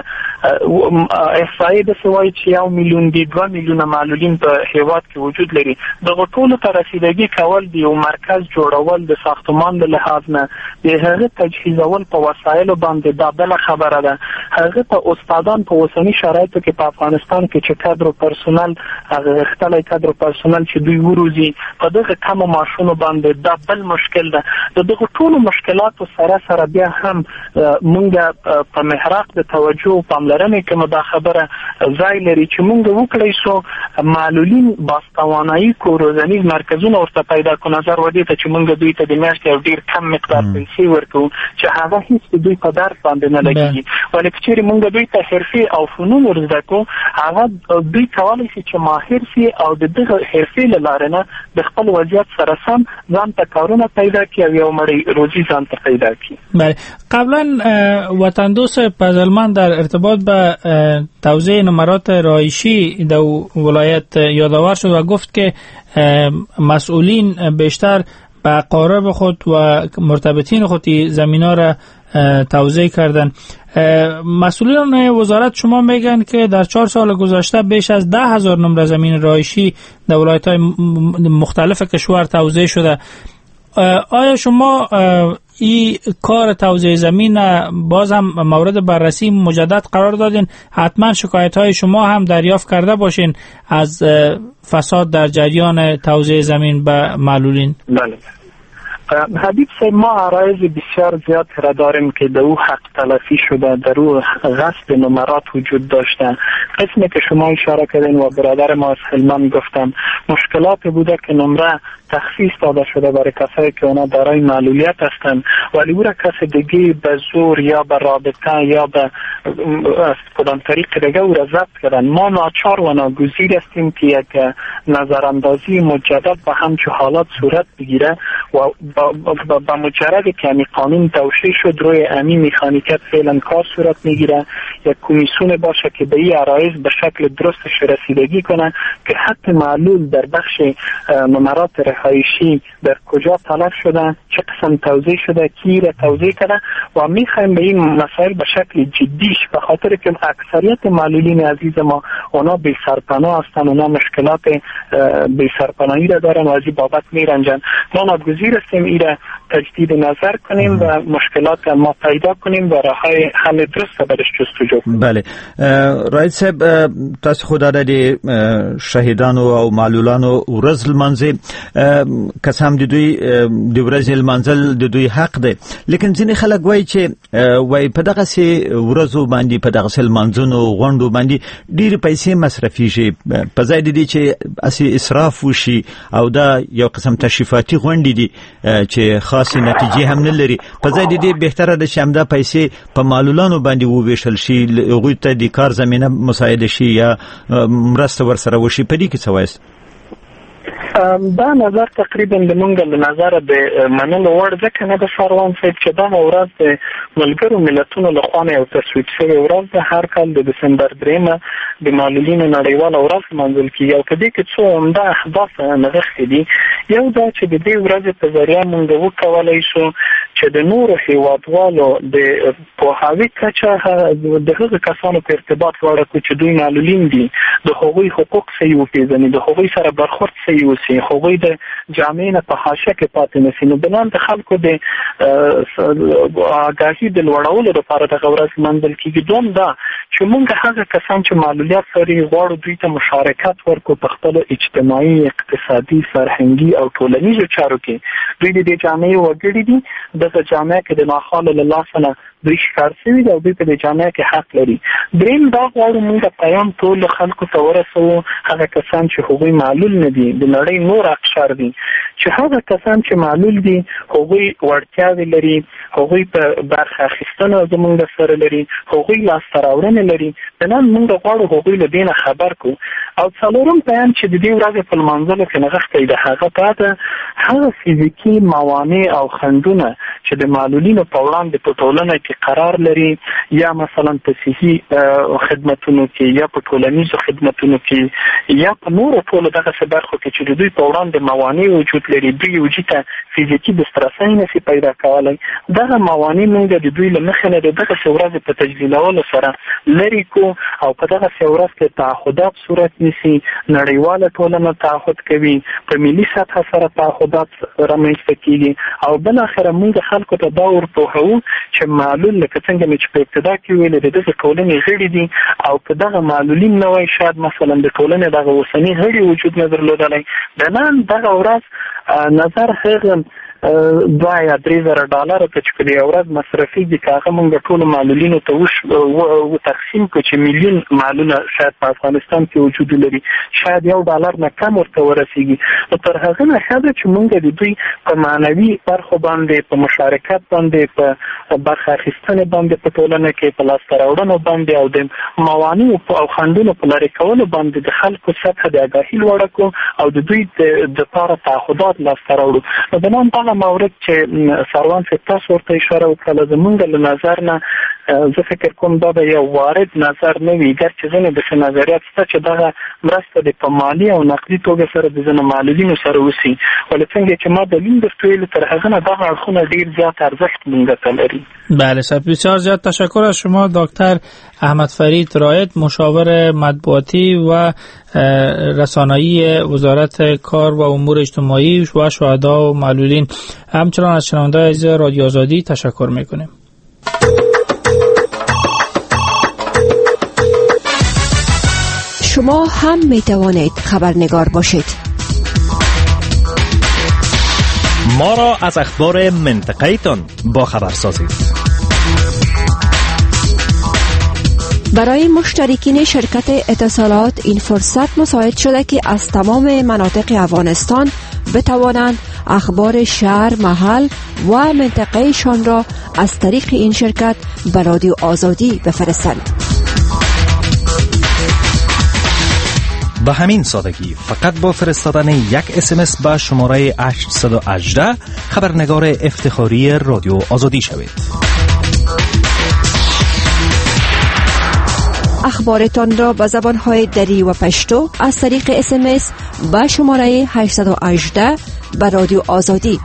احصایې داسې وایي چې یو میلیون دي، دوه میلیونه معلولین په هېواد کې وجود لري. دغو ټولو ته رسیدګي کول، د یو مرکز جوړول د ساختمان له لحاظ نه، د هغه تجهیزول په وسایلو باندې دا بله خبره ده. هغه ته استادان په اوسني شرایطو کې په افغانستان کې چې کادر او پرسونل، هغه غښتلی کادر او پرسونل چې دوی وروزي په دغه کمو معاشونو باندې، دا بل مشکل ده. د دغو ټولو مشکلاتو سره سره بیا هم مونږ په محراق د توجه او پاملرنې کې مو دا خبره ځای لري چې مونږ وکړی سو معلولین باستوانایي کو روزنیز مرکزونه ورته پیدا کو. نظر ودی ته چې مونږ دوی ته د میاشتې یو ډیر کم مقدار پیسې ورکو چې هغه هیڅ دوی په درد باندې نه لګي، ولې چې مونږ دوی ته حرفې او فنون ورزده کو، هغه دوی کولی شي چې ماهر سي او د دغه حرفې له لارې نه د خپل وضعیت سره سم ځان ته کارونه پیدا کړي او یو مړی روزي ځان ته پیدا کړي. بله، قبلا وطن دوست پزلمان در ارتباط به توزیع نمرات رهایشی در ولایت یادآور شد و گفت که مسئولین بیشتر به اقارب خود و مرتبطین خود زمینا را توزیع کردن. مسئولین وزارت شما میگن که در چهار سال گذشته بیش از ده هزار نمره زمین رهایشی در ولایت‌های مختلف کشور توزیع شده. آیا شما این کار توزیع زمین باز هم مورد بررسی مجدد قرار دادین؟ حتما شکایت های شما هم دریافت کرده باشین از فساد در جریان توزیع زمین به معلولین. بله حبیب صاحب، ما عرایض بسیار زیاد را داریم که در او حق تلفی شده، در او غصب نمرات وجود داشته. قسمی که شما اشاره کردین و برادر ما از هلمند گفتم، مشکلات بوده که نمره تخصیص داده شده برای کسایی که اونا دارای معلولیت هستند، ولی او را کس دیگه به زور یا به رابطه یا به از کدام طریق دیگه او را ضبط کردن. ما ناچار و ناگزیر هستیم که یک نظراندازی مجدد به همچه حالات صورت بگیره و با مجرد که امی قانون توشیح شد روی امی میخانیکت فعلا کار صورت میگیره. یک کمیسیون باشه که به این عرایض به شکل درستش رسیدگی کنه که حق معلول در بخش نمرات رهایشی در کجا طلب شده، چه قسم توزیع شده، کی را توزیع کرده و میخوایم به این مسائل به شکل جدیش، به خاطر که اکثریت معلولین عزیز ما اونا بی سرپناه هستن، اونا مشکلات بی سرپناهی را دارن و از این بابت میرنجن. ما ناگزیر هستیم این را تجدید نظر کنیم و مشکلات ما پیدا کنیم و راههای حل درست برش جستجو کنیم. بله رایت صاحب، تاسو خو د شهیدانو او معلولانو ورځ لمانځي، کسام د دوی د ورځې لمانځل د دوی حق دی، لیکن ځینې خلک وایي چې وایي په دغسې ورځو باندې په دغسې لمانځنو غونډو باندې ډېرې پیسې مصرفیږي، په ځای د دې چې اسې اسراف وشي او دا یو قسم تشریفاتي غونډې دي چې خاصې نتیجې هم نه لري. په ځای د دې بهتره ده چې همدا پیسې په معلولانو باندې وویشل شي، هغوی ته د کار زمینه مساعده شي یا مرسته ورسره وشي. په دې کې څه وایست؟ دا نظر تقریبا د مونږ له نظره د منلو وړ ځکه نه د سروان صاحب چې دا ورځ د ملګرو ملتونو له خوا یو تصویب شوی ورځ د هر کال د دسمبر دریمه د معلولینو نړیواله ورځ لمانځل کیږي او په دې کې څو عمده اهداف نغښتي دي. یو دا چې د دې ورځې په ذریعه مونږ وکولای شو چې د نورو هیوادوالو د پوهاوي کچه د هغو کسانو په ارتباط وړه کړو چې دوی معلولین دي، د هغوی حقوق صحیح وپېژني، د هغوی سره برخورد صحیح وسي، هغوی د جامعې نه په حاشیه کې پاتې نه سي. نو بنان د خلکو د آګاهي د لوړولو لپاره دغه ورځ لمانځل کېږي. دوم دا چې موږ هغه کسان چې معلولیت لري غواړو دوی ته مشارکت ورکړو په خپلو اجتماعي، اقتصادي، فرهنګي او ټولنیزو چارو کې. دوی د دې جامعې وګړي دي، دغه جامعه کې د ناخوالو له لاسه نه دوی ښکار شوي دي او دوی په دې جامعه کې حق لري. دریم دا غواړو موږ پیام ټولو خلکو ته ورسوو، هغه کسان چې هغوی معلول نه دي، د نړۍ نور اقشار دي، چې هغه کسان چې معلول دي هغوی وړتیاوې لري، هغوی په برخه اخیستنه زموږ سره لري، هغوی لاسته راوړنې لري. نن موږ غواړو هغوی له دې نه خبر کړو. او څلورم پیام چې د دې ورځې په لمانځلو کې نغښتی د هغه پاته هغه فزیکي موانع او خنډونه چې د معلولینو په وړاندې په ټولنه کې قرار لري، یا مثلا په صحي خدمتونو کې، یا په ټولنیزو خدمتونو کې، یا په نورو ټولو دغسې برخو کې چې د دوی په وړاندې موانع وجود لري، دوی وجود ته فزیکي دسترسی نشي پیدا کولی. دغه موانع موږ د دوی له مخې نه د دغسې ورځې په تجلیلولو سره لرې کړو او په دغسې ورځ کې تعهدات صورت نیسي، نړیواله ټولنه تعهد کوي، په ملي سطحه سره تعهدات رامنځته کېږي او بالاخره موږ خلکو ته دا ورپوهوو چې معلول لکه څنګه مې چې په ابتدا کې ویلې د دغه ټولنې غړي دي او که دغه معلولین نه وای شاید مثلا د ټولنې دغه اوسني غړي وجود نه درلودلی. د نن دغه ورځ نظر هغه دوه یا درې زره ډالره ته چې په دې ورځ مصرفېږي که هغه موږ ټولو معلولینو ته وتقسیم کړو چې میلیون معلوله شاید په افغانستان کې وجود لري، شاید یو ډالر نه کم ورته ورسېږي. نو تر هغه نه ښه ده چې موږ د دوی په معنوي برخو باندې، په مشارکت باندې، په برخه اخیستنې باندې په ټولنه کې، په لاسته راوړنو باندې او د موانعو او خنډونو په لرې کولو باندې د خلکو سطحه د آګاهي لوړه کړو او د دوی دپاره تعهدات لاسته راوړو. نو د نن دغه مورد چې سروان صاحب تاسو ورته اشاره وکړله زموږ له نظر نه زه فکر کوم دا به یو وارد نظر نه وي، ګرچې ځینې داسې نظریات شته چې دغه مرسته د په مالي او نقدي توګه سره د ځینو معلولینو سره وسي، ولې څنګه چې ما دلیل درته ویلو تر هغه نه دغه اړخونه ډېر زیات ارزښت موږ ته لري. بله صاحب، بسیار زیاد تشکر از شما دکتر احمد فرید رایت، مشاور مطبوعاتی و رسانه‌ای وزارت کار و امور اجتماعی و شهدا و معلولین. همچنان از شنونده‌های عزیز رادیو آزادی تشکر می‌کنیم. شما هم می توانید خبرنگار باشید. ما را از اخبار منطقه تان با خبر سازید. برای مشترکین شرکت اتصالات این فرصت مساعد شده که از تمام مناطق افغانستان بتوانند اخبار شهر، محل و منطقه شان را از طریق این شرکت به رادیو آزادی بفرستند. به همین سادگی فقط با فرستادن یک اس ام اس به شماره هشت یک هشت خبرنگار افتخاری رادیو آزادی شوید. اخبارتان را به زبان‌های دری و پشتو از طریق اس ام اس به شماره هشت یک هشت به رادیو آزادی